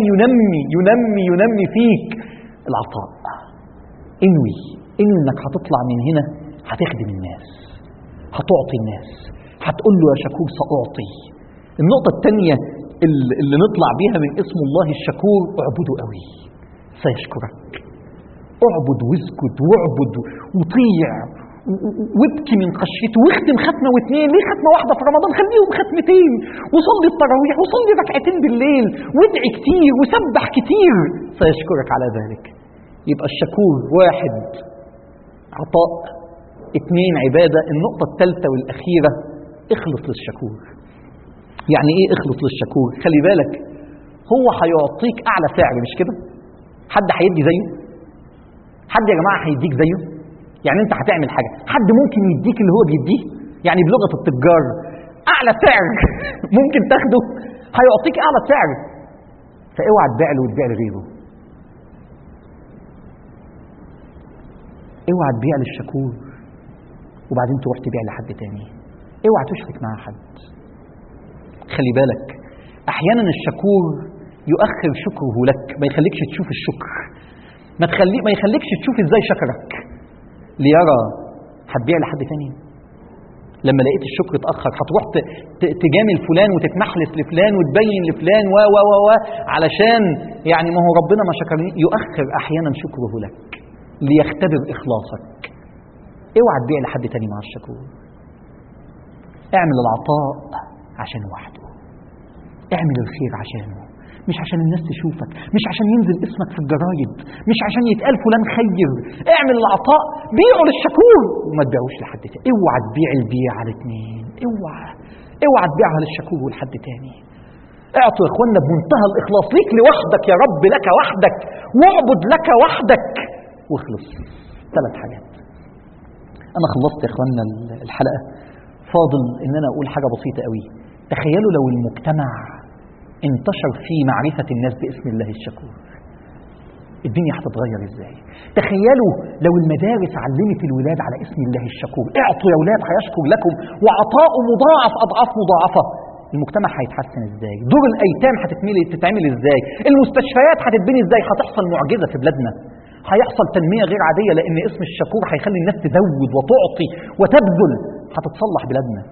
ينمي فيك العطاء. انوي انك هتطلع من هنا هتخدم الناس، هتعطي الناس، هتقول له يا شكور سأعطي. النقطة الثانية اللي نطلع بيها من اسم الله الشكور، اعبده قوي سيشكرك. اعبد واسكت واعبد وطيع وابكي من خشيته، واختم ختمة واثنين. ليه ختمة واحدة في رمضان؟ خليهم ختمتين، وصلي التراويح وصلي ركعتين بالليل وادعي كتير وسبح كتير، سيشكرك على ذلك. يبقى الشكور 1 عطاء، 2 عبادة. النقطة الثالثة والأخيرة، اخلص للشكور. يعني ايه اخلص للشكور؟ خلي بالك، هو هيعطيك اعلى سعر، مش كده؟ حد هيدي زيه؟ حد يا جماعه هيديك زيه؟ يعني انت هتعمل حاجه حد ممكن يديك اللي هو بيديه؟ يعني بلغه التجار اعلى سعر ممكن تاخده، هيعطيك اعلى سعر. فاوعى تبيع له وتبيع لغيره. اوعى تبيع للشكور وبعدين تروح تبيع لحد تاني. اوعى تشرك مع حد. خلي بالك، احيانا الشكور يؤخر شكره لك، ما يخليكش تشوف الشكر، ما يخليكش تشوف ازاي شكرك ليرى. هتبيع لحد تاني لما لقيت الشكر اتاخر، هتروح تجامل فلان وتتمحلس لفلان وتبين لفلان و علشان يعني ما هو ربنا ما شكرني. يؤخر احيانا شكره لك ليختبر اخلاصك. اوعى تبيع لحد تاني مع الشكور. اعمل العطاء عشان وحده، اعمل الخير عشانه، مش عشان الناس تشوفك، مش عشان ينزل اسمك في الجرايد، مش عشان يتقال فلان خير. اعمل العطاء، بيعه للشكور وما تبيعوش لحد تاني. اوعى تبيع البيع على 2، اوعى تبيعها للشكور ولحد تاني. اعطوا يا اخوانا بمنتهى الاخلاص، ليك لوحدك يا رب، لك وحدك، واعبد لك وحدك واخلص. 3 حاجات. انا خلصت يا اخوانا الحلقة، فاضل ان انا اقول حاجة بسيطة قوي. تخيلوا لو المجتمع انتشر فيه معرفة الناس باسم الله الشكور، الدنيا هتتغير ازاي؟ تخيلوا لو المدارس علمت الولاد على اسم الله الشكور، اعطوا يا ولاد هيشكر لكم، وعطاء مضاعف اضعاف مضاعفة، المجتمع هيتحسن ازاي؟ دور الايتام تتعمل ازاي؟ المستشفيات هتتبني ازاي؟ هتحصل معجزة في بلادنا، هيحصل تنمية غير عادية، لان اسم الشكور هيخلي الناس تزود وتعطي وتبذل. هتتصلح بلادنا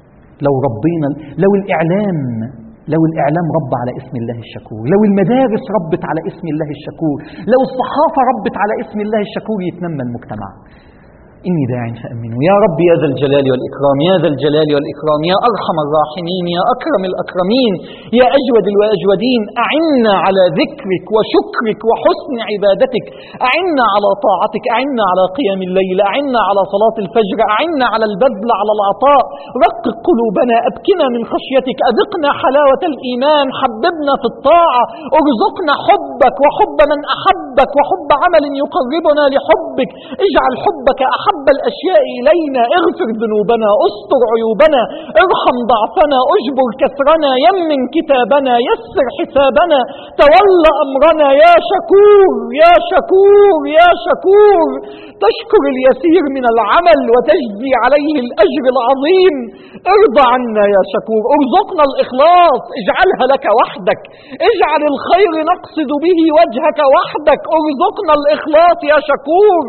لو الإعلام رب على اسم الله الشكور، لو المدارس ربت على اسم الله الشكور، لو الصحافة ربت على اسم الله الشكور، يتنمى المجتمع. إني داع فأمنوا. يا رب يا ذا الجلال والإكرام، يا ذا الجلال والإكرام، يا أرحم الراحمين، يا أكرم الأكرمين، يا أجود الأجودين، أعنا على ذكرك وشكرك وحسن عبادتك، أعنا على طاعتك، أعنا على قيام الليل، أعنا على صلاة الفجر، أعنا على البذل، على العطاء. رقق قلوبنا، أبكنا من خشيتك، أذقنا حلاوة الإيمان، حببنا في الطاعة، ارزقنا حبك وحب من أحبك وحب عمل يقربنا لحبك. اجعل حبك أحب الأشياء إلينا. اغفر ذنوبنا، استر عيوبنا، ارحم ضعفنا، اجبر كسرنا، يمن كتابنا، يسر حسابنا، تول أمرنا. يا شكور يا شكور يا شكور، تشكر اليسير من العمل وتجزي عليه الأجر العظيم. ارضى عنا يا شكور، ارزقنا الإخلاص، اجعلها لك وحدك، اجعل الخير نقصد به وجهك وحدك. ارزقنا الإخلاص يا شكور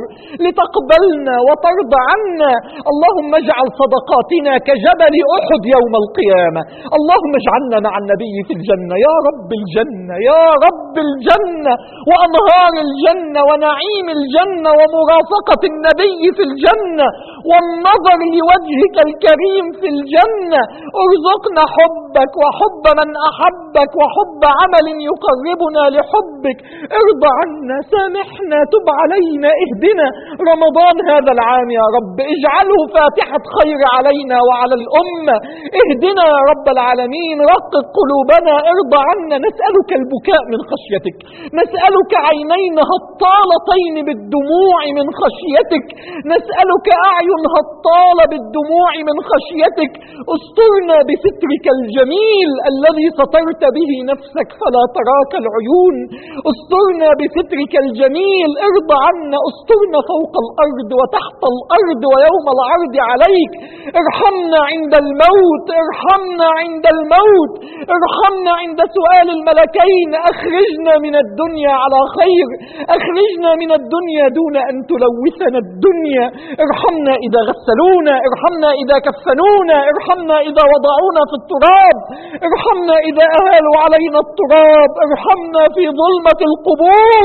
لتقبلنا وترضى عنا. اللهم اجعل صدقاتنا كجبل أحد يوم القيامة. اللهم اجعلنا مع النبي في الجنة يا رب الجنة، يا رب الجنة، وأنهار الجنة ونعيم الجنة ومرافقة النبي في الجنة والنظر لوجهك الكريم في الجنة. ارزقنا حبك وحب من أحبك وحب عمل يقربنا لحبك. ارضى عنا، سامحنا، تب علينا، اهدنا رمضان هذا العام يا رب، اجعله فاتحة خير علينا وعلى الأمة. اهدنا يا رب العالمين، رقق قلوبنا، ارضى عنا. نسألك البكاء من خشيتك، نسألك عينين هطالتين بالدموع من خشيتك، نسألك أعين هطالة بالدموع من خشيتك. استرنا بسترك الجميل الذي سترت به نفسك فلا تراك العيون. استرنا بسترك الجميل، ارضى عنا، استرنا فوق الأرض وتحت الأرض ويوم العرض عليك. ارحمنا عند الموت، ارحمنا عند الموت، ارحمنا عند سؤال الملكين. اخرجنا من الدنيا على خير، اخرجنا من الدنيا دون أن تلوثنا الدنيا. ارحمنا إذا غسلونا، ارحمنا إذا كفنونا، ارحمنا إذا وضعونا في التراب، ارحمنا إذا أهالوا علينا التراب، ارحمنا في ظلمة القبور،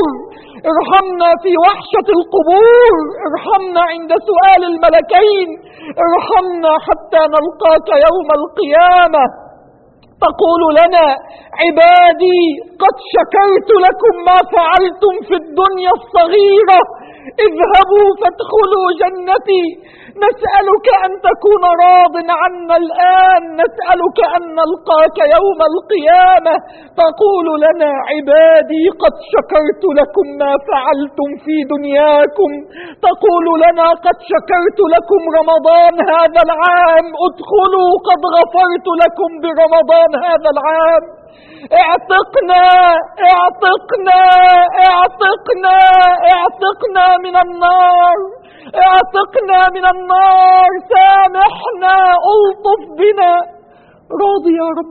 ارحمنا في وحشة القبور، ارحمنا عند سؤال الملكين، ارحمنا حتى نلقاك يوم القيامة تقول لنا: عبادي قد شكرت لكم ما فعلتم في الدنيا الصغيرة، اذهبوا فادخلوا جنتي. نسألك أن تكون راض عنا الآن، نسألك أن نلقاك يوم القيامة تقول لنا: عبادي قد شكرت لكم ما فعلتم في دنياكم، تقول لنا: قد شكرت لكم رمضان هذا العام، ادخلوا قد غفرت لكم برمضان هذا العام. اعتقنا اعتقنا اعتقنا اعتقنا من النار، اعتقنا من النار، سامحنا، الطف بنا. راضي يا رب،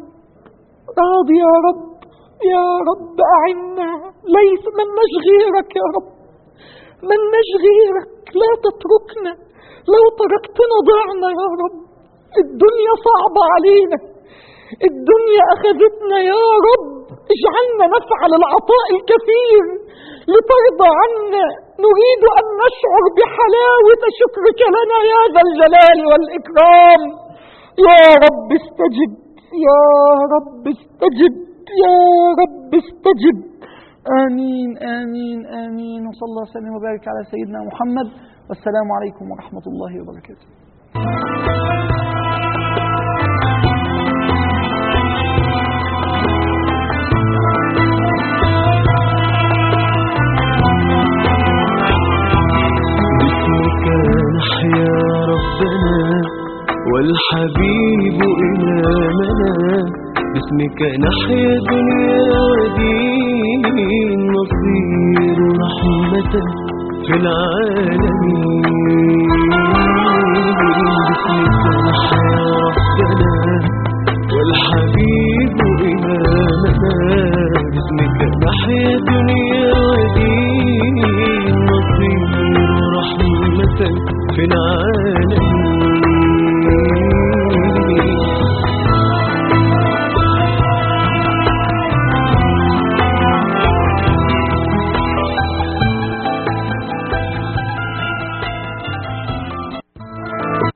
راضي يا رب، يا رب أعنا. ليس من غيرك يا رب، من غيرك، لا تتركنا، لو تركتنا ضعنا يا رب. الدنيا صعبة علينا، الدنيا أخذتنا يا رب، اجعلنا نفعل العطاء الكثير لترضى عنا. نريد أن نشعر بحلاوة شكرك لنا يا ذا الجلال والإكرام. يا رب استجب، يا رب استجب، يا رب استجب. آمين آمين آمين. وصلى الله وسلم وبارك على سيدنا محمد، والسلام عليكم ورحمة الله وبركاته. نحيا ربنا والحبيب إمامنا، باسمك نحيا دنيا ودين، نصير رحمة في العالمين. باسمك